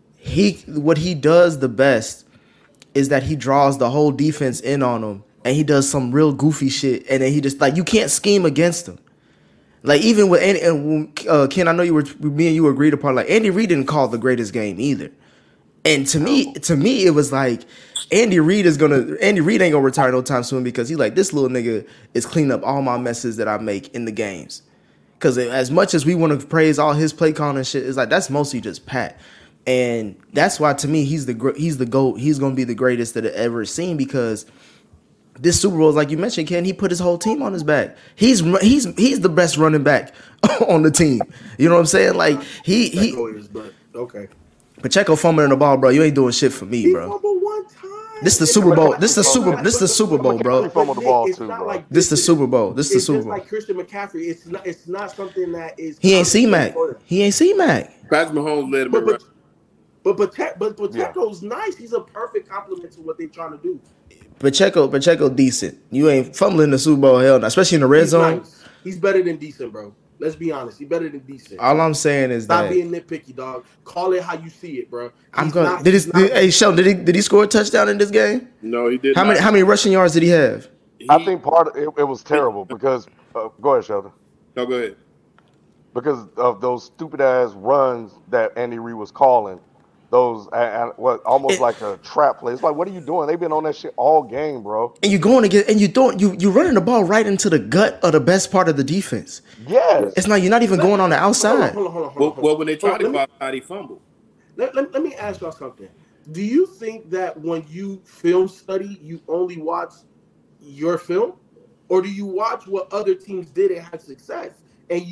he what he does the best is that he draws the whole defense in on him and he does some real goofy shit and then he just like you can't scheme against him. Like even with Andy, and uh, Ken, I know you were me and you agreed upon like Andy Reid didn't call the greatest game either. And to me, to me, it was like Andy Reid is gonna Andy Reid ain't gonna retire no time soon because he's like this little nigga is cleaning up all my messes that I make in the games. Because as much as we want to praise all his play calling and shit, it's like that's mostly just Pat, and that's why to me he's the he's the GOAT. He's gonna be the greatest that I've ever seen because this Super Bowl, like you mentioned, Ken, he put his whole team on his back. He's he's he's the best running back on the team. You know what I'm saying? Like he he. Is, but okay. Pacheco fumbling the ball, bro. You ain't doing shit for me, He bro. fumbled one time. This the Super Bowl. This the Super. This the Super Bowl, He bro. fumbled the ball It's too, not bro. like This the is- Super Bowl. This the It's Super just Bowl. like Christian McCaffrey. It's not. It's not something that is. He ain't C-Mac. He ain't C-Mac. Patrick Mahomes led him But in but rushing. but but, but Pacheco's nice. He's a perfect complement to what they're trying to do. Pacheco, Pacheco, decent. You ain't fumbling the Super Bowl, hell no. Especially in the red He's zone. nice. He's better than decent, bro. Let's be honest. He's better than decent. All I'm saying is Stop that being nitpicky, dog. Call it how you see it, bro. I'm He's going. not- Did he's he? not- Did, hey, Sheldon, did he? Did he score a touchdown in this game? No, he did How not. many? How many rushing yards did he have? He- I think part of it, it was terrible because uh, go ahead, Sheldon. No, go ahead. Because of those stupid ass runs that Andy Reid was calling, those uh, uh, what almost It- like a trap play. It's like, what are you doing? They've been on that shit all game, bro. And you going to get and you don't you you running the ball right into the gut of the best part of the defense. Yes. It's not you're not even going on the Hold on, outside. hold on, hold on, hold on, Well, hold on. well when they tried Hold to on, go let me- outside, he fumbled. Let, let, let me ask y'all something. Do you think that when you film study, you only watch your film? Or do you watch what other teams did and had success? And you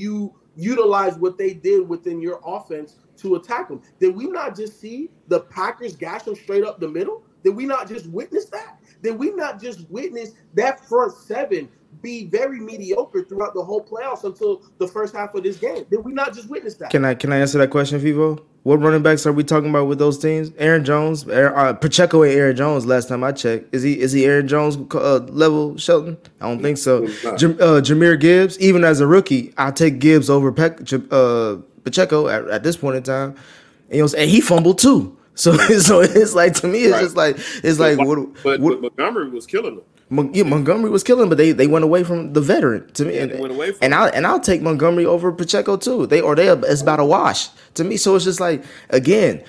utilize what they did within your offense to attack them? Did we not just see the Packers gash them straight up the middle? Did we not just witness that? Did we not just witness that front seven be very mediocre throughout the whole playoffs until the first half of this game? Did we not just witness that? Can I can I answer that question, Fivo? What running backs are we talking about with those teams? Aaron Jones, Aaron, uh, Pacheco and Aaron Jones. Last time I checked, is he is he Aaron Jones uh, level, Shelton? I don't think so. Jam, uh, Jahmyr Gibbs, even as a rookie, I'll take Gibbs over Peck, uh, Pacheco at, at this point in time. And, you know, and he fumbled too. So so it's like, to me, it's right. just like it's but, like what, but, what, but Montgomery was killing them. Mon- yeah, Montgomery was killing, but they, they went away from the veteran to me. Yeah, and, they went away from and I and I'll take Montgomery over Pacheco too. They or they it's about a wash to me. So it's just like, again,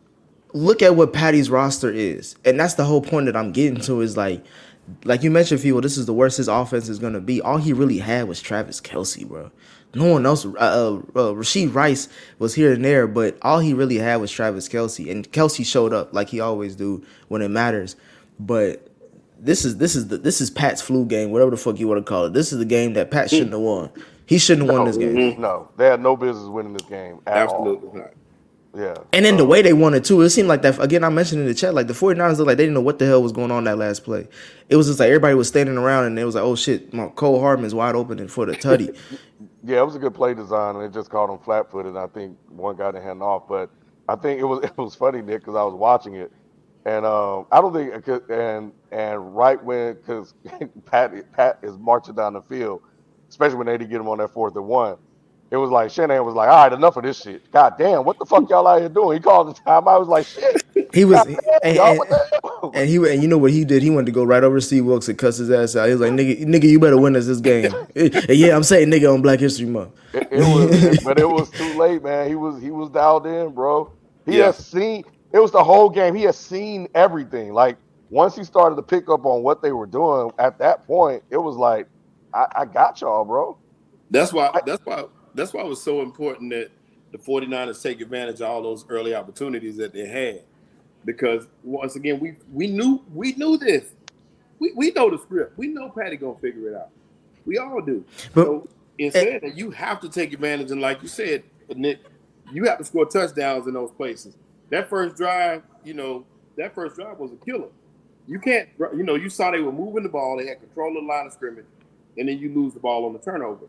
look at what Patty's roster is, and that's the whole point that I'm getting to. Is like, like you mentioned, Field, this is the worst his offense is gonna be. All he really had was Travis Kelce, bro. No one else. Uh, uh, Rashid Rice was here and there, but all he really had was Travis Kelce, and Kelce showed up like he always do when it matters. But this is this is the this is Pat's flu game, whatever the fuck you want to call it. This is the game that Pat shouldn't have won. He shouldn't have no, won this game. No, they had no business winning this game at Absolutely all. not. Yeah. And then the way they won it too, it seemed like that, again, I mentioned in the chat, like the 49ers looked like they didn't know what the hell was going on that last play. It was just like everybody was standing around and it was like, oh shit, my Cole Hardman's wide open for the tutty. Yeah, it was a good play design, and it just caught him flat-footed. I think one got the hand off, but I think it was it was funny, Nick, because I was watching it, and um, I don't think and and right when because Pat Pat is marching down the field, especially when they did get him on that fourth and one, it was like Shanahan was like, all right, enough of this shit. God damn, what the fuck y'all out here doing? He called the time. I was like, shit. He was, damn, and, y'all, and, and he and you know what he did? He wanted to go right over to Steve Wilkes and cuss his ass out. He was like, nigga, nigga, you better win us this game. And yeah, I'm saying nigga on Black History Month. It, it was, but it was too late, man. He was he was dialed in, bro. He Yeah. has seen. It was the whole game. He has seen everything. Like once he started to pick up on what they were doing, at that point, it was like, I, I got y'all, bro. That's why. That's why. That's why it was so important that the 49ers take advantage of all those early opportunities that they had, because once again, we we knew we knew this. We we know the script. We know Patty gonna figure it out. We all do. But, so instead, that you have to take advantage, and like you said, Nick, you have to score touchdowns in those places. That first drive, you know, that first drive was a killer. You can't, you know, you saw they were moving the ball. They had control of the line of scrimmage, and then you lose the ball on the turnover.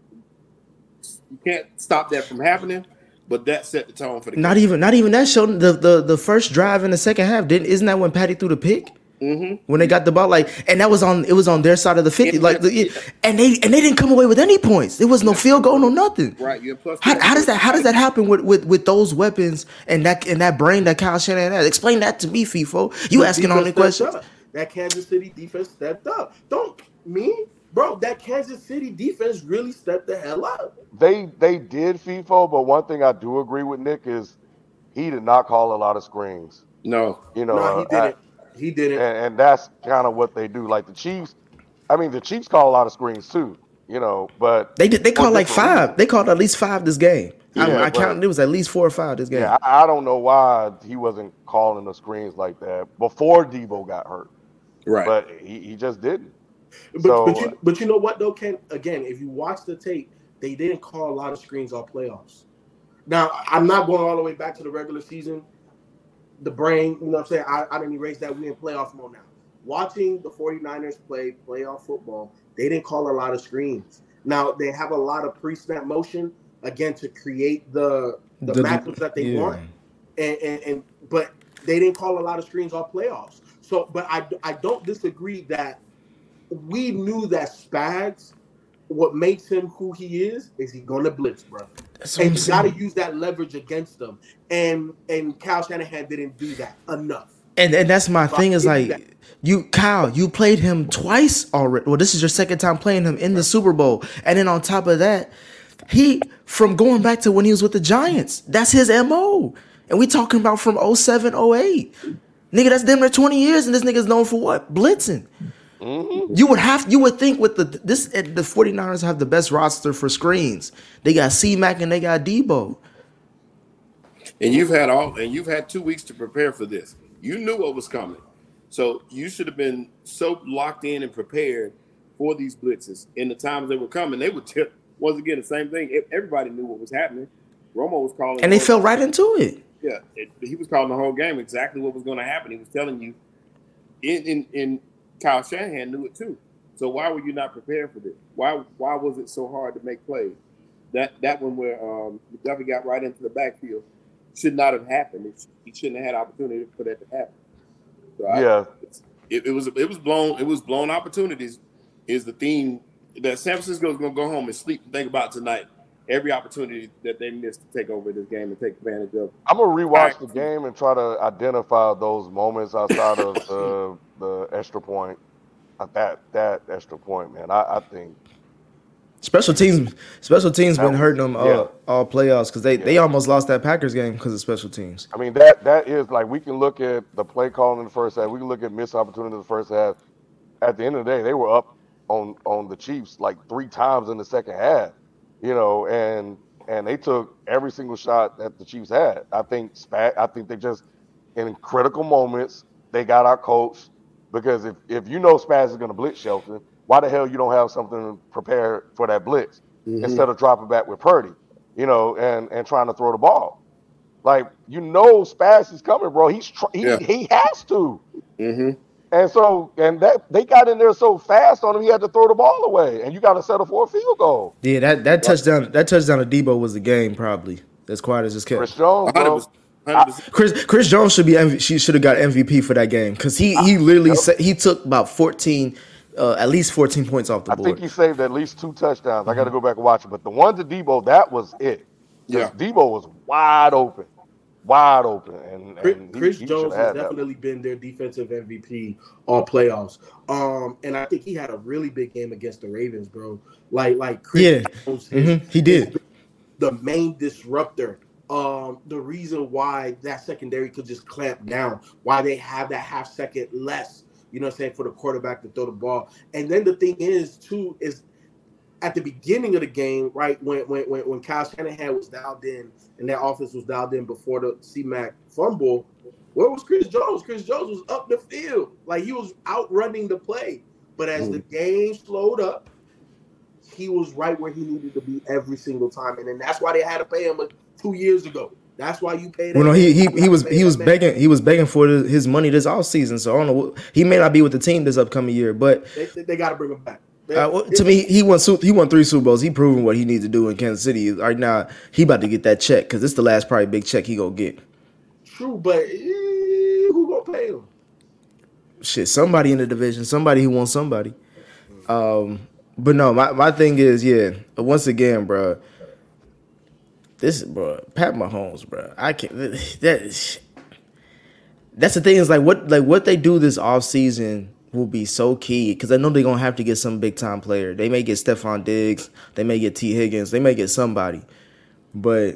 You can't stop that from happening, but that set the tone for the Not game. even not even that showed the, the the first drive in the second half. Didn't isn't that when Patty threw the pick? Mm-hmm. When they got the ball, like, and that was on it was on their side of the fifty, like, the, and they and they didn't come away with any points. There was no field goal, no nothing. Right. You plus How, how does that how does that happen with, with, with those weapons and that and that brain that Kyle Shanahan has? Explain that to me, FIFO. You The asking all the defense stepped questions? up. That Kansas City defense stepped up. Don't me, bro. That Kansas City defense really stepped the hell up. They they did FIFO, but one thing I do agree with Nick is he did not call a lot of screens. No. You know, No, he uh, didn't. He didn't. and, and that's kind of what they do. Like the Chiefs, I mean, the Chiefs call a lot of screens too. You know, but They did. They for called like different five. reasons. They called at least five this game. I, Yeah, I but- counted. It was at least four or five this game. Yeah, I, I don't know why he wasn't calling the screens like that before Debo got hurt, Right. but he, he just didn't. But, So- but, you, but you know what, though, Ken? Again, if you watch the tape, they didn't call a lot of screens all playoffs. Now, I'm not going all the way back to the regular season. The brain, you know what I'm saying? I, I didn't erase that. We in playoff mode now. Watching the 49ers play playoff football, they didn't call a lot of screens. Now, they have a lot of pre-snap motion, again, to create the the, The- matchups that they yeah. want. And, and, and But they didn't call a lot of screens all playoffs. So, but I, I don't disagree that we knew that Spags, what makes him who he is, is he going to blitz, bro. That's what And I'm you got to saying. use that leverage against them. And and Kyle Shanahan didn't do that enough. And and that's my So I thing is give you like that. you, Kyle, you played him twice already. Well, this is your second time playing him in the Super Bowl, and then on top of that, he from going back to when he was with the Giants. That's his M O. And we talking about from oh seven, oh eight. Nigga, that's damn near twenty years, and this nigga's known for what? Blitzing. You would have you would think with the this the 49ers have the best roster for screens. They got C-Mac and they got Debo. And you've had all and you've had two weeks to prepare for this. You knew what was coming. So you should have been so locked in and prepared for these blitzes. In the times they were coming, they would tell once again, the same thing. Everybody knew what was happening. Romo was calling, and they fell right into it. Yeah, it, he was calling the whole game exactly what was going to happen. He was telling you, in, in, in Kyle Shanahan knew it too. So why were you not prepared for this? Why why was it so hard to make plays? That that one where um, McDuffie got right into the backfield should not have happened. It, he shouldn't have had opportunity for that to happen. So I, yeah, it, it was it was blown it was blown opportunities is the theme that San Francisco is going to go home and sleep and think about tonight. Every opportunity that they missed to take over this game and take advantage of. I'm gonna rewatch the game and try to identify those moments outside of the the extra point. That that extra point, man. I, I think special teams special teams been was, hurting them all, yeah. all playoffs because they, yeah. they almost lost that Packers game because of special teams. I mean that that is like we can look at the play calling in the first half. We can look at missed opportunities in the first half. At the end of the day, they were up on on the Chiefs like three times in the second half. You know, and and they took every single shot that the Chiefs had. I think Spag, I think they just in critical moments they got our coach because if, if you know Spaz is going to blitz Shelton, why the hell you don't have something prepared for that blitz mm-hmm. instead of dropping back with Purdy, you know, and and trying to throw the ball. Like you know Spaz is coming, bro. He's tr- he yeah. he has to. Mm-hmm. And so, and that they got in there so fast on him, he had to throw the ball away, and you got to settle for a field goal. Yeah, that, that touchdown, that touchdown to Debo was the game, probably as quiet as it's kept. Chris Jones, bro. I, Chris Chris Jones should be M V P, she should have got M V P for that game because he he literally yep. sa- he took about fourteen, uh, at least fourteen points off the I board. I think he saved at least two touchdowns. Mm-hmm. I got to go back and watch it, but the one to Debo, that was it. Yeah, Debo was wide open. Wide open, and, and Chris he, he Jones has definitely been their defensive M V P all playoffs. Um, and I think he had a really big game against the Ravens, bro. Like, like Chris yeah, Jones, his, mm-hmm. he did the main disruptor. Um, the reason why that secondary could just clamp down, why they have that half second less, you know what I'm saying, for the quarterback to throw the ball. And then the thing is, too, is at the beginning of the game, right, when when when, when Kyle Shanahan was dialed in and their offense was dialed in before the C-Mac fumble, where was Chris Jones? Chris Jones was up the field. Like, he was outrunning the play. But as mm. the game slowed up, he was right where he needed to be every single time. And then that's why they had to pay him two years ago. That's why you paid him. Well, no, he he, he was he was begging he was begging for his money this offseason. So I don't know. He may not be with the team this upcoming year, but they, they, they got to bring him back. Uh, to me, he won he won three Super Bowls. He proven what he needs to do in Kansas City. Right now, he about to get that check because it's the last probably big check he gonna get. True, but eh, who gonna pay him? Shit, somebody in the division, somebody who wants somebody. Um, but no, my, my thing is, yeah. Once again, bro, this bro, Pat Mahomes, bro. I can't. That that's the thing is like what like what they do this offseason will be so key because I know they're going to have to get some big-time player. They may get Stephon Diggs. They may get T. Higgins. They may get somebody. But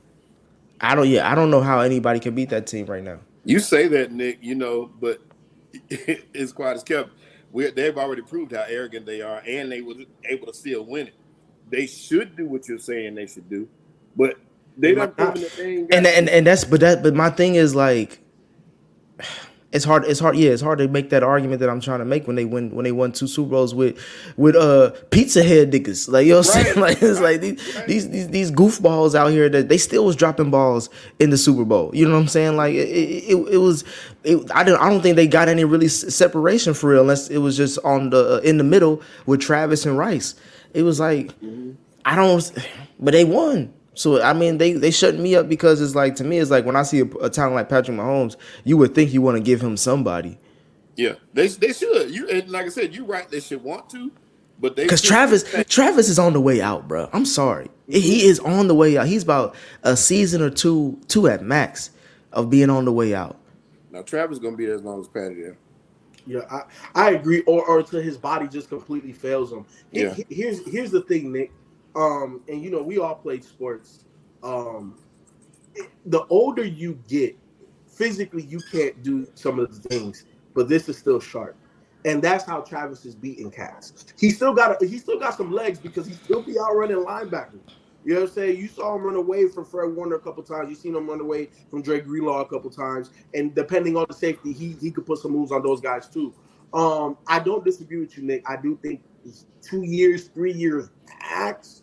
I don't yeah, I don't know how anybody can beat that team right now. You say that, Nick, you know, but it's quite as kept. We, they've already proved how arrogant they are, and they were able to still win it. They should do what you're saying they should do, but they don't proven that they ain't got and, and, and that's but that but my thing is like It's hard. It's hard. Yeah, it's hard to make that argument that I'm trying to make when they win. When they won two Super Bowls with, with uh pizza head niggas. Like you know what I'm right. saying. Like it's like these, right. these these these goofballs out here that they still was dropping balls in the Super Bowl. You know what I'm saying? Like it it, it, it was. It, I don't. I don't think they got any really separation for real unless it was just on the uh, in the middle with Travis and Rice. It was like mm-hmm. I don't. But they won. So, I mean, they, they shut me up because it's like, to me, it's like when I see a, a talent like Patrick Mahomes, you would think you want to give him somebody. Yeah, they they should. You and like I said, you're right. They should want to, but they because Travis Travis is on the way out, bro. I'm sorry, mm-hmm. he is on the way out. He's about a season or two, two at max, of being on the way out. Now Travis is gonna be there as long as Patty there. Yeah, I, I agree. Or or until his body just completely fails him. Yeah. Here's here's the thing, Nick. Um, and you know, we all played sports. Um, the older you get, physically you can't do some of the things, but this is still sharp, and that's how Travis is beating cats. He still got a, he still got some legs because he still be out running linebackers. You know what I'm saying? You saw him run away from Fred Warner a couple times. You seen him run away from Dre Greenlaw a couple times, and depending on the safety, he he could put some moves on those guys too. Um, I don't disagree with you, Nick. I do think two years, three years max.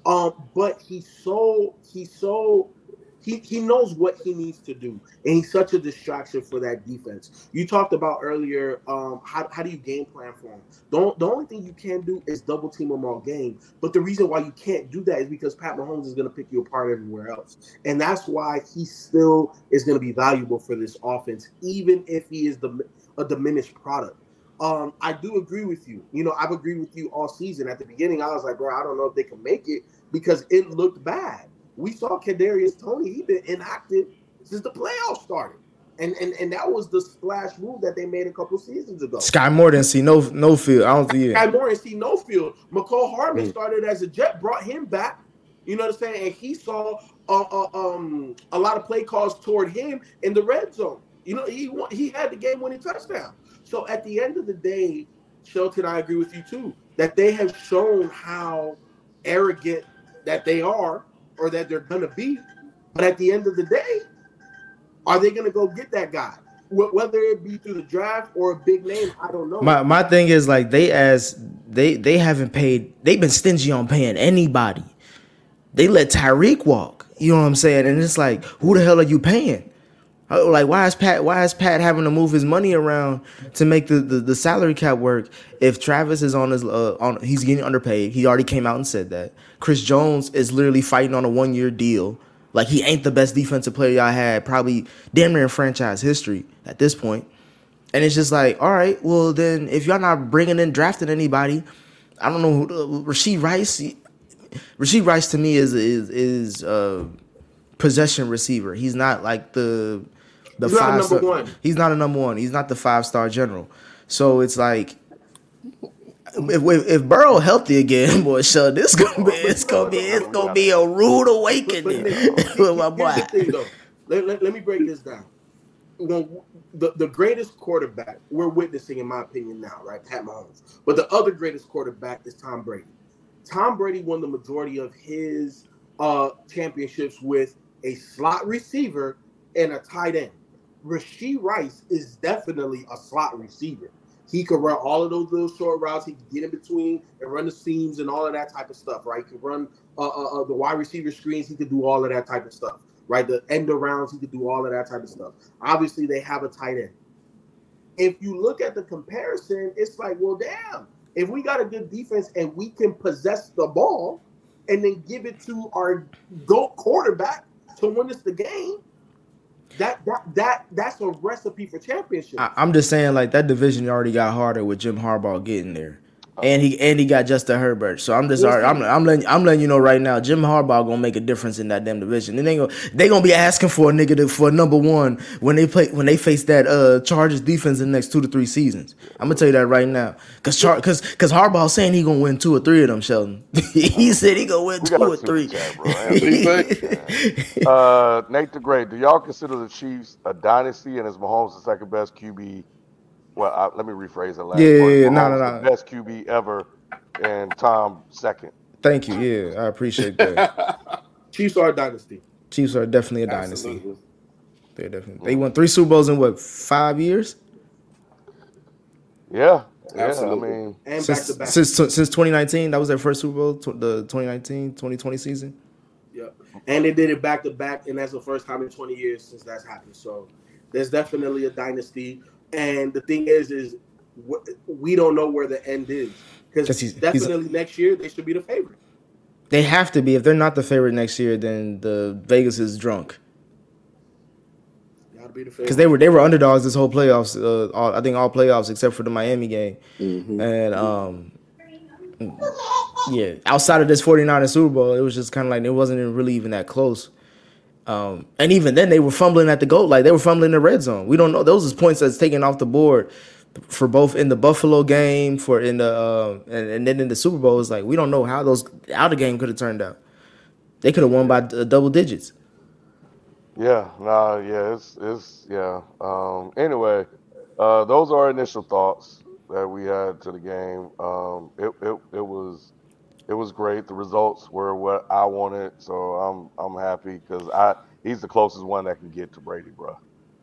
Um, but he's so he's so he he knows what he needs to do, and he's such a distraction for that defense. You talked about earlier, um, how, how do you game plan for him? Don't the only thing you can do is double team him all game. But the reason why you can't do that is because Pat Mahomes is going to pick you apart everywhere else, and that's why he still is going to be valuable for this offense, even if he is the a diminished product. Um, I do agree with you. You know, I've agreed with you all season. At the beginning, I was like, bro, I don't know if they can make it because it looked bad. We saw Kadarius Toney. He'd been inactive since the playoffs started. And, and and that was the splash move that they made a couple seasons ago. Sky Moore didn't see no no field. I don't see it. Sky Moore didn't see no field. McCall Hardman started as a Jet, brought him back. You know what I'm saying? And he saw uh, uh, um, a lot of play calls toward him in the red zone. You know, he he had the game-winning touchdown. So at the end of the day, Shelton, I agree with you too, that they have shown how arrogant that they are or that they're going to be. But at the end of the day, are they going to go get that guy? Whether it be through the draft or a big name, I don't know. My my thing is like they as they they haven't paid. They've been stingy on paying anybody. They let Tyreek walk. You know what I'm saying? And it's like, who the hell are you paying? Like, why is Pat? Why is Pat having to move his money around to make the, the, the salary cap work? If Travis is on his uh, on, he's getting underpaid. He already came out and said that. Chris Jones is literally fighting on a one year deal. Like, he ain't the best defensive player y'all had probably damn near in franchise history at this point. And it's just like, all right, well then if y'all not bringing in drafting anybody, I don't know who, uh, Rashid Rice. Rashid Rice to me is is is uh, possession receiver. He's not like the The he's five not a number star, one. He's not a number one. He's not the five star general. So it's like, if if, if Burrow healthy again, boy, so this gonna be it's gonna be it's gonna be a rude awakening with my boy. Here's the thing, though. Let, let, let me break this down. When the, the greatest quarterback we're witnessing, in my opinion, now, right? Pat Mahomes. But the other greatest quarterback is Tom Brady. Tom Brady won the majority of his uh, championships with a slot receiver and a tight end. Rashid Rice is definitely a slot receiver. He could run all of those little short routes. He could get in between and run the seams and all of that type of stuff, right? He could run uh, uh, uh, the wide receiver screens. He could do all of that type of stuff, right? The end arounds, he could do all of that type of stuff. Obviously, they have a tight end. If you look at the comparison, it's like, well, damn. If we got a good defense and we can possess the ball and then give it to our GOAT quarterback to win us the game, That that that that's a recipe for championship. I, I'm just saying, like, that division already got harder with Jim Harbaugh getting there, and he and he got Justin Herbert. So I'm just already, I'm I'm letting I'm letting you know right now, Jim Harbaugh gonna make a difference in that damn division. And they gonna they gonna be asking for a nigga to, for number one when they play when they face that uh Chargers defense in the next two to three seasons. I'm gonna tell you that right now, cause Char cause cause Harbaugh saying he gonna win two or three of them. Sheldon, he said he gonna win We two got a or super three. chat, bro. uh, Nate the Great, do y'all consider the Chiefs a dynasty and is Mahomes the second best Q B? Well, I, let me rephrase that last Yeah, part. yeah, yeah. No, Mahomes no, no. the best Q B ever, and Tom second. Thank you. Yeah, I appreciate that. Chiefs are a dynasty. Chiefs are definitely a dynasty. Absolutely. They're definitely. They won three Super Bowls in what, five years? Yeah, yeah. Absolutely. I mean, And back Since to back. since since twenty nineteen, that was their first Super Bowl, tw- the twenty nineteen twenty twenty season. Yep. And they did it back to back, and that's the first time in twenty years since that's happened. So there's definitely a dynasty. And the thing is, is wh- we don't know where the end is. 'Cause Because he's- definitely next year, they should be the favorite. They have to be. If they're not the favorite next year, then the Vegas is drunk. Got to be the favorite. Because they were they were underdogs this whole playoffs. Uh, all, I think all playoffs except for the Miami game. Mm-hmm. And um, yeah, outside of this 49ers Super Bowl, it was just kind of like it wasn't even really even that close. Um, and even then, they were fumbling at the goal, like they were fumbling in the red zone. We don't know. Those is points that's taken off the board for both in the Buffalo game, for in the uh, and, and then in the Super Bowl. It's like we don't know how those how the game could have turned out. They could have won by uh, double digits. yeah, nah, yeah, it's it's yeah. Um, anyway, uh, those are our initial thoughts that we had to the game. Um, it it it was it was great. The results were what I wanted, so I'm I'm happy because I he's the closest one that can get to Brady, bro.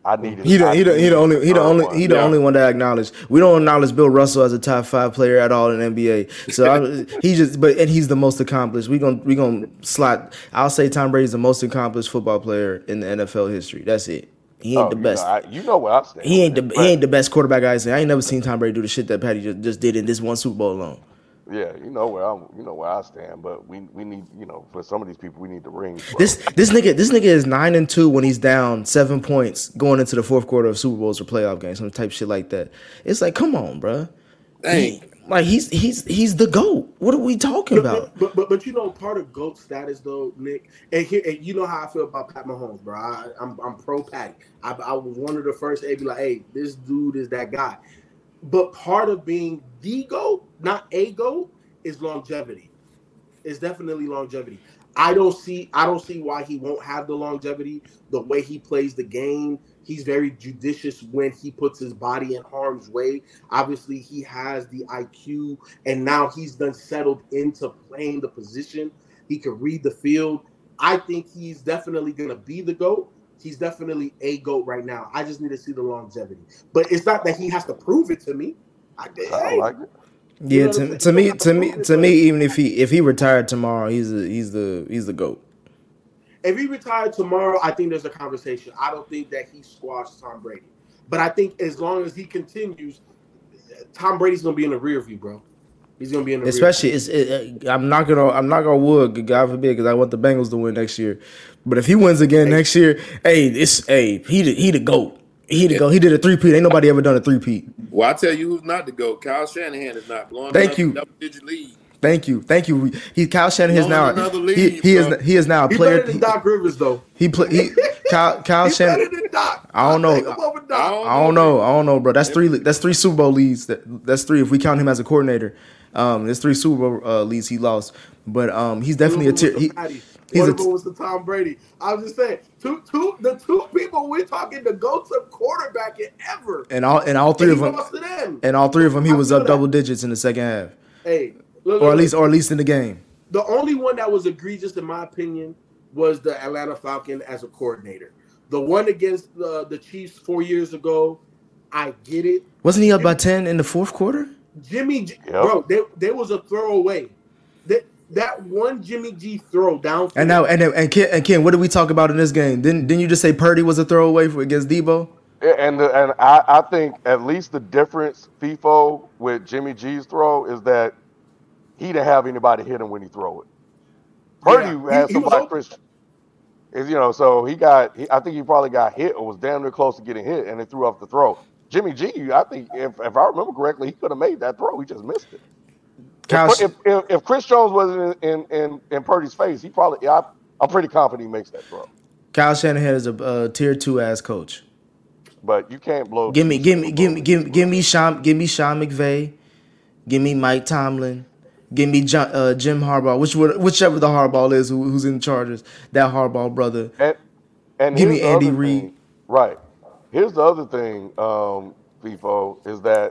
I needed. He the I he the, he needed the only he the third only one. he the Yeah. only one that acknowledged. We don't acknowledge Bill Russell as a top five player at all in the N B A. So I, he just but and he's the most accomplished. We gonna we gonna slot. I'll say Tom Brady's the most accomplished football player in the N F L history. That's it. He ain't Oh, the you best. Know, I, you know where I stand. He ain't the But, he ain't the best quarterback I say. I ain't never seen Tom Brady do the shit that Patty just, just did in this one Super Bowl alone. Yeah, you know where I'm. You know where I stand. But we we need you know for some of these people we need the rings. bro. This this nigga this nigga is nine and two when he's down seven points going into the fourth quarter of Super Bowls or playoff games, some type shit like that. It's like, come on, bro. Dang. Like he's he's he's the GOAT. What are we talking about? But, but but but you know, part of GOAT status though, Nick, and here and you know how I feel about Pat Mahomes, bro. I, I'm I'm pro Patty. I, I was one of the first to be like, hey, this dude is that guy. But part of being the GOAT, not a GOAT, is longevity. It's definitely longevity. I don't see I don't see why he won't have the longevity. The way he plays the game, he's very judicious when he puts his body in harm's way. Obviously, he has the I Q, and now he's done settled into playing the position. He can read the field. I think he's definitely going to be the GOAT. He's definitely a GOAT right now. I just need to see the longevity. But it's not that he has to prove it to me. I, I hey, don't like it. Yeah, know to, what I'm to saying? me, You don't to have to me, prove it, to me, but- even if he if he retired tomorrow, he's the he's the he's the GOAT. If he retired tomorrow, I think there's a conversation. I don't think that he squashed Tom Brady. But I think as long as he continues, Tom Brady's going to be in the rear view, bro. He's going to be in the Especially, rear view. it's, it, I'm not gonna I'm not gonna wood God forbid because I want the Bengals to win next year. But if he wins again next year, hey, it's hey he the, he the GOAT. He the GOAT. He did a three-peat. Ain't nobody ever done a three-peat. Well, I tell you who's not the GOAT. Kyle Shanahan is not blowing Thank another you. double-digit lead. Thank you, thank you. He Kyle Shanahan is Blowing now another he, lead, he is bro. he is now a He's player. better than Doc Rivers, though. He play he Kyle Kyle He's Shanahan. better than Doc. I don't I'll know. take him over Doc. I don't I don't know. I don't know, bro. That's three. That's three Super Bowl leads. That, that's three if we count him as a coordinator. Um, there's three Super Bowl uh, leads he lost, but um, he's definitely a One tier. was He, the Patty. he's One a of them was the Tom Brady. I was just saying, two, two, the two people we're talking the GOATs of quarterback in ever. and all and all three And of he them lost to them. and all three of them he I was feel up that. double digits in the second half, Hey, look, or look, at least look. or at least in the game. The only one that was egregious, in my opinion, was the Atlanta Falcon as a coordinator. The one against the, the Chiefs four years ago, I get it. Wasn't he up by ten in the fourth quarter? Jimmy, G, Yep. bro, there, there was a throwaway. That that one Jimmy G throw down. And now and and Ken, and Ken, what did we talk about in this game? Didn't didn't you just say Purdy was a throwaway for against Debo? And the, and I, I think at least the difference FIFO with Jimmy G's throw is that he didn't have anybody hit him when he throw it. Purdy Yeah, he- had he was somebody open. Chris, is you know, so he got. He, I think he probably got hit or was damn near close to getting hit, and they threw off the throw. Jimmy G, I think if, if I remember correctly, he could have made that throw. He just missed it. Kyle, If, if, if, if Chris Jones wasn't in, in, in, in Purdy's face, he probably. I, I'm pretty confident he makes that throw. Kyle Shanahan is a uh, tier two ass coach. But you can't blow. Give me, two give me, Super give me, Bowls. give, give me Sean, give me Sean McVay, give me Mike Tomlin, give me John, uh, Jim Harbaugh, which would, whichever the Harbaugh is who, who's in charge, that Harbaugh brother. And, and Give here's me the Andy other Reid. thing. Right. Here's the other thing, um, FIFO, is that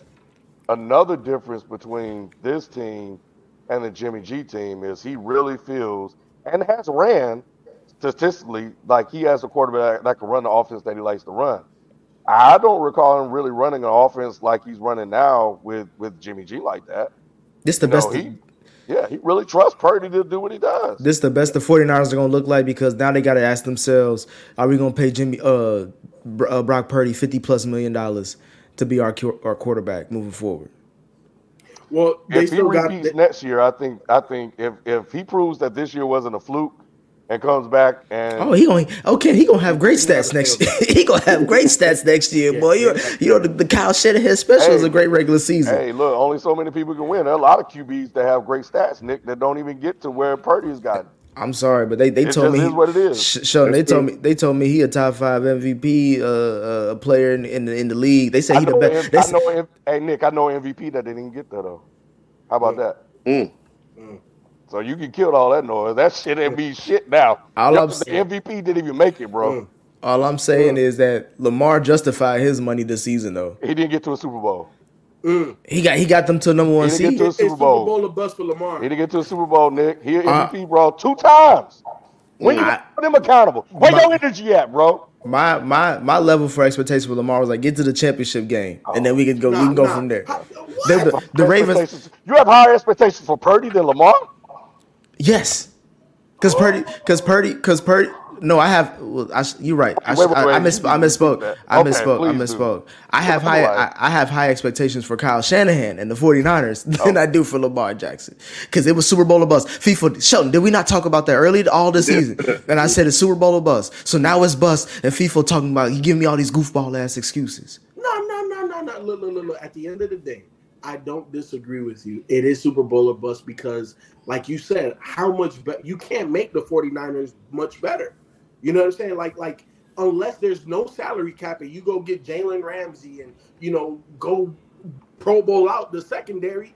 another difference between this team and the Jimmy G team is he really feels and has ran statistically like he has a quarterback that can run the offense that he likes to run. I don't recall him really running an offense like he's running now with, with Jimmy G like that. This the You know, best. he, yeah, he really trusts Purdy to do what he does. This the best the 49ers are gonna look like because now they got to ask themselves: are we gonna pay Jimmy, uh, Br- uh Brock Purdy fifty plus million dollars to be our cu- our quarterback moving forward? Well, they If he still got. repeats next year, I think I think if if he proves that this year wasn't a fluke and comes back and Oh, he gonna okay. He gonna have great stats next year. He gonna have great stats next year, boy. You you know the, the Kyle Shanahan special is Hey, a great regular season. hey, look, only so many people can win. There are a lot of Q Bs that have great stats, Nick, that don't even get to where Purdy's gotten. I'm sorry, but they, they It told just me is what it is. Sh- Sheldon, they told me they told me he a top five M V P uh, uh player in, in the in the league. They say I he the know, best. M- They I say, know, M- hey Nick, I know M V P that they didn't get there though. How about that? Mm. So you can kill all that noise. That shit ain't be shit now. All Yup, I'm the saying- M V P didn't even make it, bro. all I'm saying is that Lamar justified his money this season though. He didn't get to a Super Bowl. He got he got them to number one He didn't seed. get to a It's Super Super Bowl. Bowl or bust for Lamar. He didn't get to a Super Bowl, Nick. He an Uh, M V P, bro, two times. When you I- hold them accountable, where My- your energy at, bro? My my my level for expectation with Lamar was like get to the championship game, and then we can go. Nah, we can go nah. from there. How- The, what? the, the Ravens, Expectations- You have higher expectations for Purdy than Lamar? yes, because Purdy, because Purdy, because Purdy. No, I have. Well, I, you're right. I, Wait, wait, I, wait. I, miss, I You- misspoke. you- I okay, misspoke. I please do. misspoke. I have Come high. on. I, I have high expectations for Kyle Shanahan and the 49ers than I do for Lamar Jackson, because it was Super Bowl or bust. FIFA, Shelton, did we not talk about that early all this season? And I said it's Super Bowl or bust. So now it's bust, and FIFA talking about he giving me all these goofball ass excuses. No, no, no, no, no. Look, look, look, look. At the end of the day, I don't disagree with you. It is Super Bowl or bust because, like you said, how much better you can't make the 49ers much better. You know what I'm saying? Like, like unless there's no salary cap and you go get Jalen Ramsey and you know go Pro Bowl out the secondary,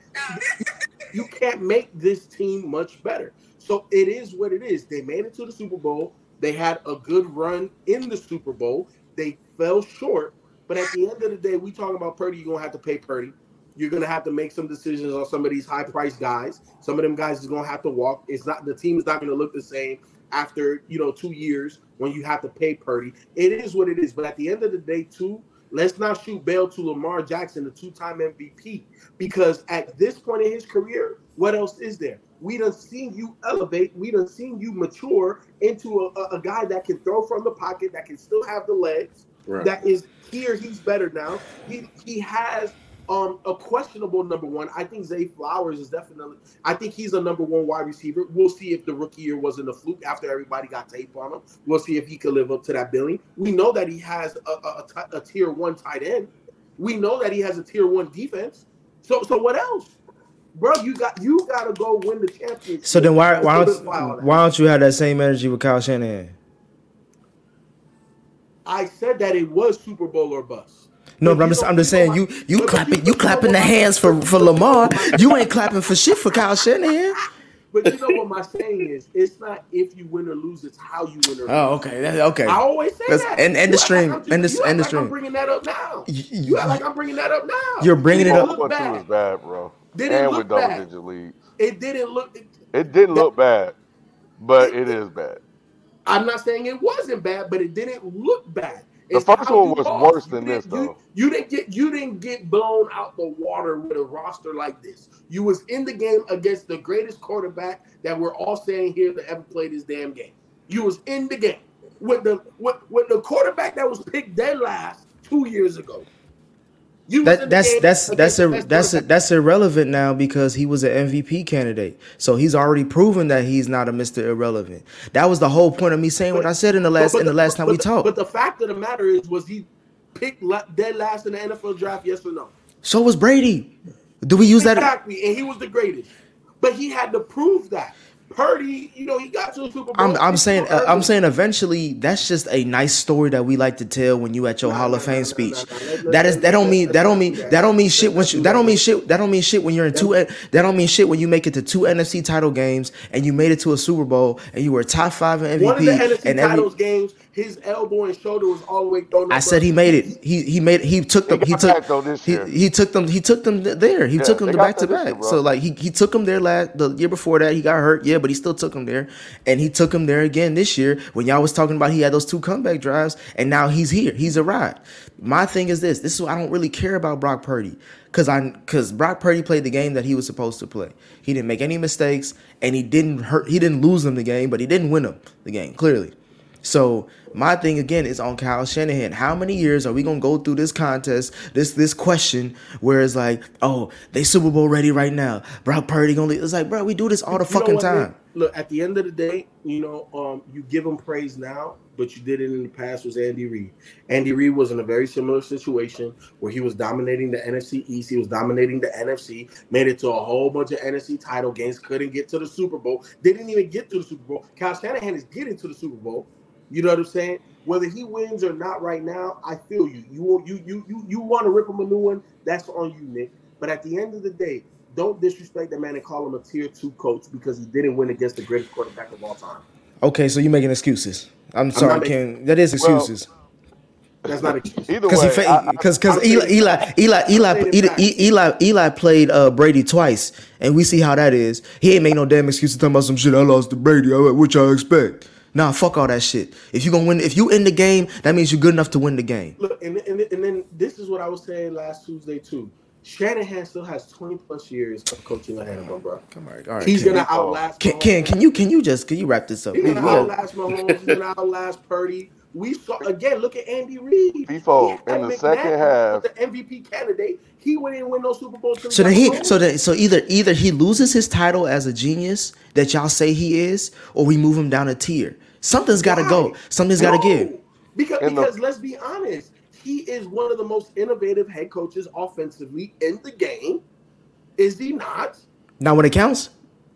you can't make this team much better. So it is what it is. They made it to the Super Bowl. They had a good run in the Super Bowl. They fell short. But at the end of the day, we talking about Purdy. You're gonna have to pay Purdy. You're gonna have to make some decisions on some of these high-priced guys. Some of them guys is gonna have to walk. It's not the team is not gonna look the same after you know two years when you have to pay Purdy. It is what it is. But at the end of the day, too, let's not shoot bail to Lamar Jackson, the two-time M V P, because at this point in his career, what else is there? We done seen you elevate. We done seen you mature into a, a, a guy that can throw from the pocket, that can still have the legs. Right. That is here. He's better now. He he has um a questionable number one. I think Zay Flowers is definitely. I think he's a number one wide receiver. We'll see if the rookie year wasn't a fluke after everybody got tape on him. We'll see if he could live up to that billing. We know that he has a, a, a, a tier one tight end. We know that he has a tier one defense. So so what else, bro? You got you got to go win the championship. So then why why Let's don't solidify all that. why don't you have that same energy with Kyle Shanahan? I said that it was Super Bowl or bust. No, but I'm just I'm just saying you you clapping you clapping the hands for for Lamar. You ain't clapping for shit for Kyle Shanahan. But you know what my saying is? It's not if you win or lose; it's how you win or lose. Oh, okay, that- okay. I always say That's- that. and- and You the act stream, like I'm just- and the- you act and the like stream. I'm bringing that up now. You- You act like I'm bringing that up now. You're bringing it It up. didn't One look two bad. is bad, bro. Didn't and look with double bad. digit leads. It didn't look. It, It didn't That- look bad, but it is bad. I'm not saying it wasn't bad, but it didn't look bad. The It's first how one you was lost. worse You than this, didn't- you- though. You didn't get you didn't get blown out the water with a roster like this. You was in the game against the greatest quarterback that we're all saying here that ever played this damn game. You was in the game with the with, with the quarterback that was picked dead last two years ago. You was in That the that's game that's against that's the a, best that's a, quarterback. that's irrelevant now because he was an M V P candidate. So he's already proven that he's not a Mister Irrelevant. That was the whole point of me saying what I said in the last But- but in the last time but we the- talked. But the fact of the matter is, was he picked la- dead last in the N F L draft? Yes or no? So was Brady. Do we use that? Exactly, and he was the greatest. But he had to prove that. Purdy, you know, he got to a Super Bowl. I'm I'm He saying still uh, I'm earned saying eventually that's just a nice story that we like to tell when you at your Nah, Hall nah, of Fame nah, nah, speech. nah, nah, nah. That is that don't mean Let's that don't not mean do that. that don't mean shit when Let's you not that do don't mean that. shit that don't mean shit when you're in two that don't mean shit when you make it to two N F C title games and you made it to a Super Bowl and you were top five in One of the M V P N F C and every titles games, his elbow and shoulder was all the way thrown. I up. said he made it. He he made he took them. They He got took back, though, this he, year. he took them. He took them th- there. He Yeah, took them they to got back to that this year, back. bro. So like he he took them there last the year before that. He got hurt, yeah, but he still took them there, and he took them there again this year when y'all was talking about he had those two comeback drives, and now he's here. He's arrived. My thing is this. This is why I don't really care about Brock Purdy. Cause I, cause Brock Purdy played the game that he was supposed to play. He didn't make any mistakes, and he didn't hurt. He didn't lose them the game, but he didn't win them the game clearly. So my thing again is on Kyle Shanahan. How many years are we gonna go through this contest, this this question where it's like, oh, they Super Bowl ready right now. Brock Purdy gonna leave. It's like, bro, we do this all the You know fucking what, time. man? Look, at the end of the day, you know, um, you give him praise now, but you did it in the past was Andy Reid. Andy Reid was in a very similar situation where he was dominating the N F C East. He was dominating the N F C, made it to a whole bunch of N F C title games, couldn't get to the Super Bowl. They didn't even get to the Super Bowl. Kyle Shanahan is getting to the Super Bowl. You know what I'm saying? Whether he wins or not right now, I feel you. You you you you you want to rip him a new one? That's on you, Nick. But at the end of the day, don't disrespect the man and call him a tier two coach because he didn't win against the greatest quarterback of all time. Okay, so you making excuses. I'm sorry, not Ken. That is Well, excuses. That's not a Either Because way, he I- I- because because I'm Eli saying- Eli Eli Eli I'm saying Eli, facts. Eli Eli played uh, Brady twice, and we see how that is. He ain't make no damn excuse to talk about some shit. I lost to Brady. I- What y'all expect? Nah, fuck all that shit. If you gonna win, if you in the game, that means you're good enough to win the game. Look, and, and, and then this is what I was saying last Tuesday too. Shanahan still has twenty plus years of coaching ahead of him, bro. Come on, all right. He's Ken. gonna outlast. Can, can can you can you just can you wrap this up? He's gonna Yeah. outlast Mahomes. He's gonna outlast Purdy. We saw again. Look at Andy Reid. FIFO, in the second half, the M V P candidate. He wouldn't even win no Super Bowl. So then he so then so either either he loses his title as a genius that y'all say he is, or we move him down a tier. Something's got to go. Something's got to give. Because In the- because let's be honest, he is one of the most innovative head coaches offensively in the game. Is he not? Now when it counts,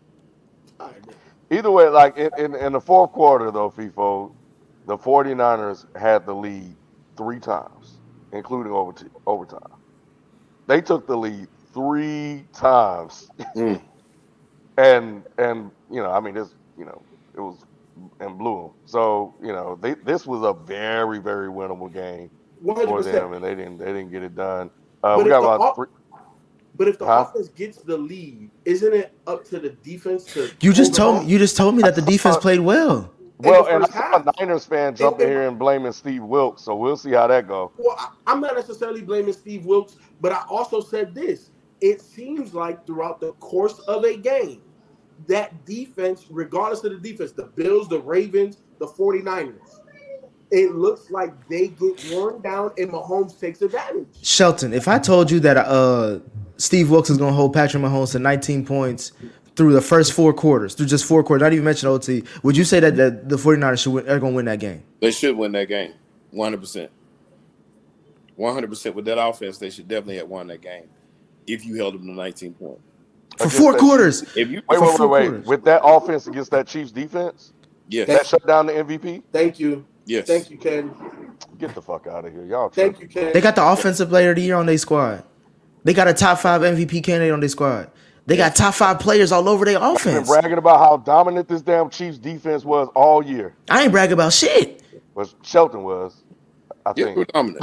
either way, like in, in, in the fourth quarter, though, FIFO, the 49ers had the lead three times, including overtime. overtime. They took the lead three times. Mm. and, and you know, I mean, this, you know, it was, and blew them. So, you know, they, this was a very, very winnable game one hundred for percent. them, and they didn't, they didn't get it done. Uh, But we if got the about off- three. But if the Huh? offense gets the lead, isn't it up to the defense to? you just hold told them me you just told me that the defense played well. Well, the and I first saw a half. Niners fan jump in And- here and blaming Steve Wilkes, so we'll see how that goes. Well, I, I'm not necessarily blaming Steve Wilkes, but I also said this. It seems like throughout the course of a game, that defense, regardless of the defense, the Bills, the Ravens, the 49ers, it looks like they get worn down and Mahomes takes advantage. Shelton, if I told you that uh, Steve Wilkes is going to hold Patrick Mahomes to nineteen points through the first four quarters, through just four quarters, not even mention O T, would you say that, that the 49ers should win, are going to win that game? They should win that game, one hundred percent. one hundred percent with that offense, they should definitely have won that game if you held them to nineteen points. For Against four that quarters. If you, Wait, For wait, wait, four wait. quarters. With that offense against that Chiefs defense, yes, that shut down the M V P? Thank you. yes, Thank you, Ken. Get the fuck out of here. Y'all Thank tripping. you, Ken. They got the offensive player of the year on their squad. They got a top five M V P candidate on their squad. They got top five players all over their Been offense. bragging about how dominant this damn Chiefs defense was all year. I ain't bragging about shit. But Shelton was, I you think. were dominant.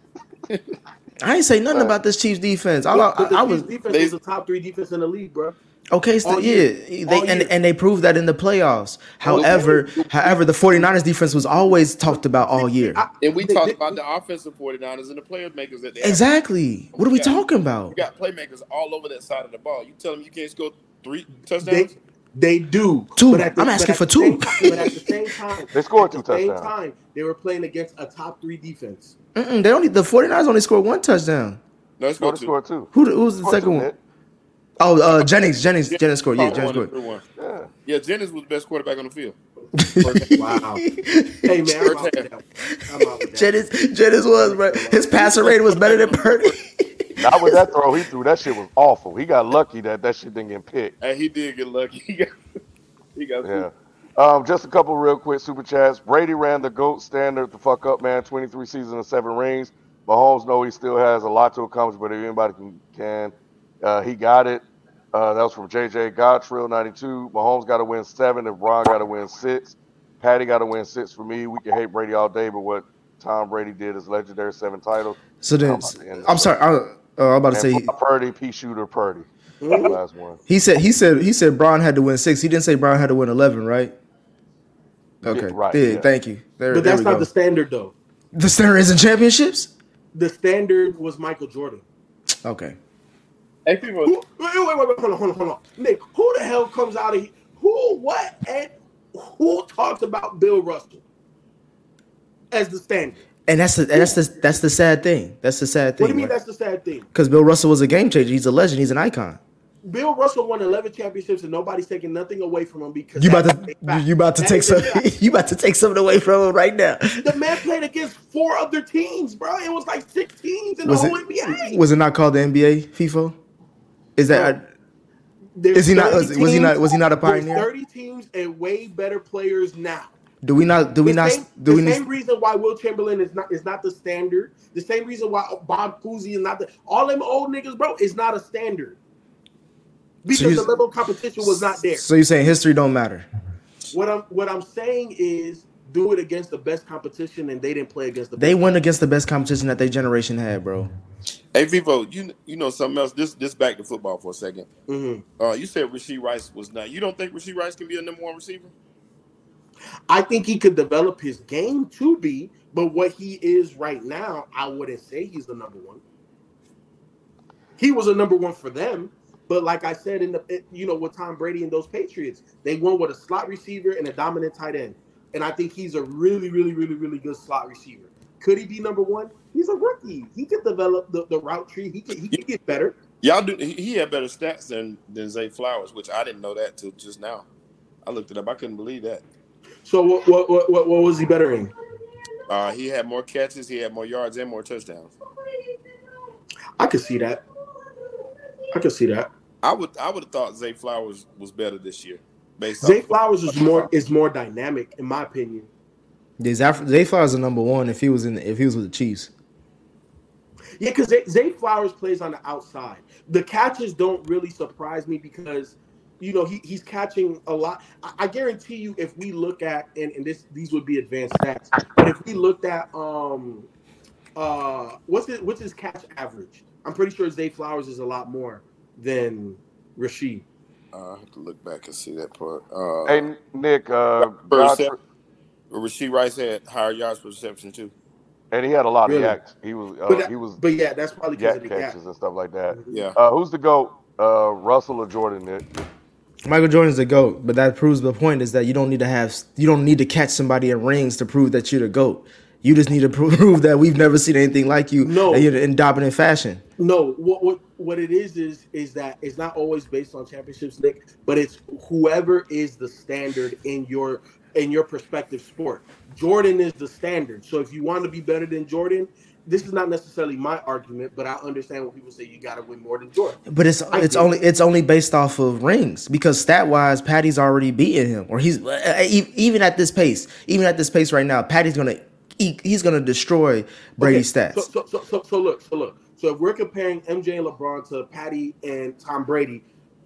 I ain't say nothing about this Chiefs defense. All I, But the I, I Chiefs was defense they- is the top three defense in the league, bro. okay. So all yeah, year. they All and, year. and they proved that in the playoffs. However, however, the 49ers defense was always talked about all year. I- And we they- talked they- about the offensive 49ers and the playmakers that they have. Exactly. What are we Yeah. talking You about? got playmakers all over that side of the ball. You tell them you can't score three They, touchdowns? they do. Two. But at the- I'm but asking at for the two. same- But at the same time, They scored at two the same touchdowns. time, they were playing against a top three defense. Mm-mm, they only the 49ers only scored one touchdown. No, it's No, not they two. scored two. Who, who was the Scored second two, one? Nick. Oh, uh, Jennings. Jennings. Yeah, Jennings scored. Yeah, Caught Jennings one and scored. threw one. Yeah. Yeah, Jennings was the best quarterback on the field. Wow. Hey, man, I'm out with that. I'm out with that. Jennings, Jennings was, bro. His passer rate was better than Purdy. Not with that throw he threw. That shit was awful. He got lucky that that shit didn't get picked. And he did get lucky. He got, he got Yeah. Um, just a couple real quick super chats. Brady ran the GOAT standard the fuck up, man. twenty-three seasons and seven rings. Mahomes know he still has a lot to accomplish, but if anybody can, can uh, he got it. Uh, that was from J J Godtrill, ninety-two. Mahomes got to win seven if Ron got to win six. Patty got to win six for me. We can hate Brady all day, but what Tom Brady did is legendary, seven titles. So then, I'm about to end I'm this. sorry. I, uh, I'm about to say And Purdy, P shooter Purdy. Last one. he said he said he said Brown had to win six. He didn't say Brown had to win eleven, right? Okay, Yeah, right, Yeah, yeah. thank you. There, But there that's we not go. the standard, though. The standard isn't championships. The standard was Michael Jordan. Okay. Hey, people, Who, wait, wait, wait, wait, hold on, hold on, hold on. Nick, who the hell comes out of here? Who, what, and who talks about Bill Russell as the standard? And that's the that's the that's the sad thing. That's the sad thing. What do you mean that's the sad thing? Because Bill Russell was a game changer. He's a legend. He's an icon. Bill Russell won eleven championships and nobody's taking nothing away from him because You about that's to a fact. you about to That take is a some fact. you about to take something away from him right now. The man played against four other teams, bro. It was like six teams in Was the it whole N B A. was it not called the N B A FIFO? Is that There's is he not- thirty was- was he not- teams. was he not a There's pioneer? thirty teams and way better players now. do we not do we the not same, do we the same need reason why Will Chamberlain is not is not the standard. The same reason why Bob Cousy is not the all them old niggas, bro, is not a standard. Because you- the level of competition was not there. So you're saying history don't matter? What I'm what I'm saying is do it against the best competition, and they didn't play against the They best. went against the best competition that their generation had, bro. hey, Vivo, you you know something else? This this back to football for a second. Mhm. Uh, you said Rasheed Rice was not. You don't think Rasheed Rice can be a number one receiver? I think he could develop his game to be, but what he is right now, I wouldn't say he's the number one. He was a number one for them, but like I said, in the you know with Tom Brady and those Patriots, they won with a slot receiver and a dominant tight end, and I think he's a really, really, really, really good slot receiver. Could he be number one? He's a rookie. He could develop the, the route tree. He could he could get better. Y'all do. He had better stats than than Zay Flowers, which I didn't know that till just now. I looked it up. I couldn't believe that. So what what what what, what was he better in? Uh, he had more catches. He had more yards and more touchdowns. I could see that. I could see that. I would I would have thought Zay Flowers was better this year. Based Zay off Flowers is more is more dynamic in my opinion. Yeah, Zay Flowers is number one if he was in the, if he was with the Chiefs. Yeah, because Zay, Zay Flowers plays on the outside. The catches don't really surprise me because you know he, he's catching a lot. I, I guarantee you, if we look at and, and this these would be advanced stats, but if we looked at um uh what's his what's his catch average? I'm pretty sure Zay Flowers is a lot more than Rasheed. Uh, I have to look back and see that part. Uh, Hey, Nick, uh, per God- Rasheed Rice had higher yards per reception too. and he had a lot Really? of yaks. He was, uh, But that- he was But yeah, that's probably because yak of the gap. catches and stuff like that. Yeah. Uh, who's the GOAT? Uh, Russell or Jordan, Nick? Michael Jordan's the GOAT, but that proves the point is that you don't need to have you don't need to catch somebody in rings to prove that you're the GOAT. You just need to prove that we've never seen anything like you No. and you're in dominant fashion. No, what what what it is is is that it's not always based on championships, Nick, but it's whoever is the standard in your in your perspective sport. Jordan is the standard. So if you want to be better than Jordan, this is not necessarily my argument, but I understand when people say you got to win more than Jordan. But it's I it's get only it. it's only based off of rings because stat wise, Patty's already beaten him, or he's uh, e- even at this pace, even at this pace right now, Patty's gonna he, he's gonna destroy Brady's Okay, stats. So, so, so, so, so look, so look. So if we're comparing M J and LeBron to Patty and Tom Brady,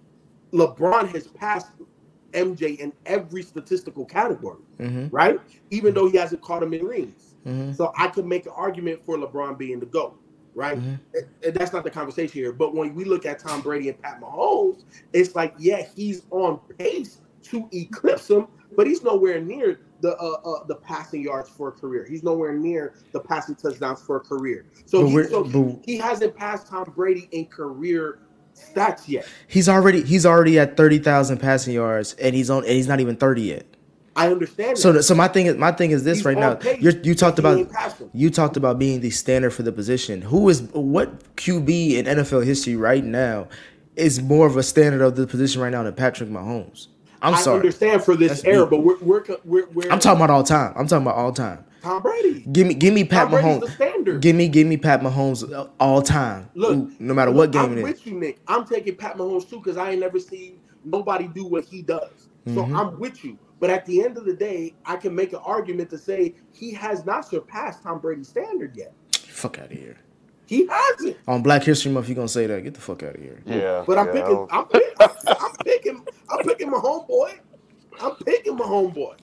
LeBron has passed M J in every statistical category, Mhm. right? Even though he hasn't caught him in rings. Mhm. So I can make an argument for LeBron being the GOAT, right? Mhm. And- and that's not the conversation here. But when we look at Tom Brady and Pat Mahomes, it's like, yeah, he's on pace to eclipse him, but he's nowhere near the uh, uh, the passing yards for a career. He's nowhere near the passing touchdowns for a career. So, But he, we're- so but- he hasn't passed Tom Brady in career stats yet. He's already he's already at thirty thousand passing yards, and he's on and he's not even thirty yet. I understand that. So, so my thing is my thing is this He's right on now. pace, You're, you talked but he about ain't passed him. you talked about being the standard for the position. Who is what Q B in N F L history right now is more of a standard of the position right now than Patrick Mahomes? I'm I sorry. understand for this That's era, deep. but we're, we're, we're, we're I'm talking about all time. I'm talking about all time. Tom Brady. Give me give me Pat Tom Brady's Mahomes. the standard. Give me give me Pat Mahomes uh, all time. Look, no matter look, what game I'm it is. with you, Nick. I'm taking Pat Mahomes too because I ain't never seen nobody do what he does. So Mhm. I'm with you. But at the end of the day, I can make an argument to say he has not surpassed Tom Brady's standard yet. Fuck out of here. He hasn't. On Black History Month, you gonna say that? Get the fuck out of here. Yeah. But I'm yeah, I picking. don't- I'm, pick, I'm, I'm picking. I'm picking my homeboy. I'm picking my homeboy.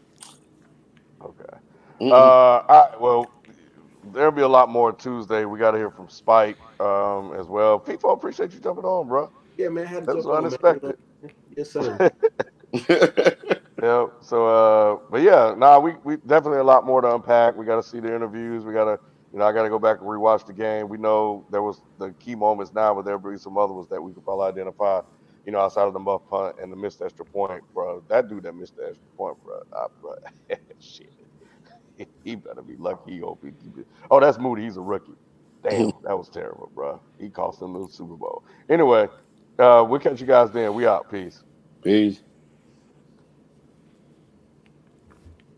Okay. Uh, all right. Well, there'll be a lot more Tuesday. We got to hear from Spike um, as well. FIFO, appreciate you jumping on, bro. Yeah, man. I had to That was jump on, man. unexpected. Yes, sir. Yeah. So, uh, but yeah, nah, we we definitely a lot more to unpack. We got to see the interviews. We got to, you know, I got to go back and rewatch the game. We know there was the key moments now, but there'll be some other ones that we could probably identify. You know, outside of the muff punt and the missed extra point, bro. That dude that missed the extra point, bro. Ah, bro. Shit. He better be lucky. He hope he, he oh, that's Moody. He's a rookie. Damn, that was terrible, bro. He cost them the Super Bowl. Anyway, uh, we'll catch you guys then. We out. Peace. Peace.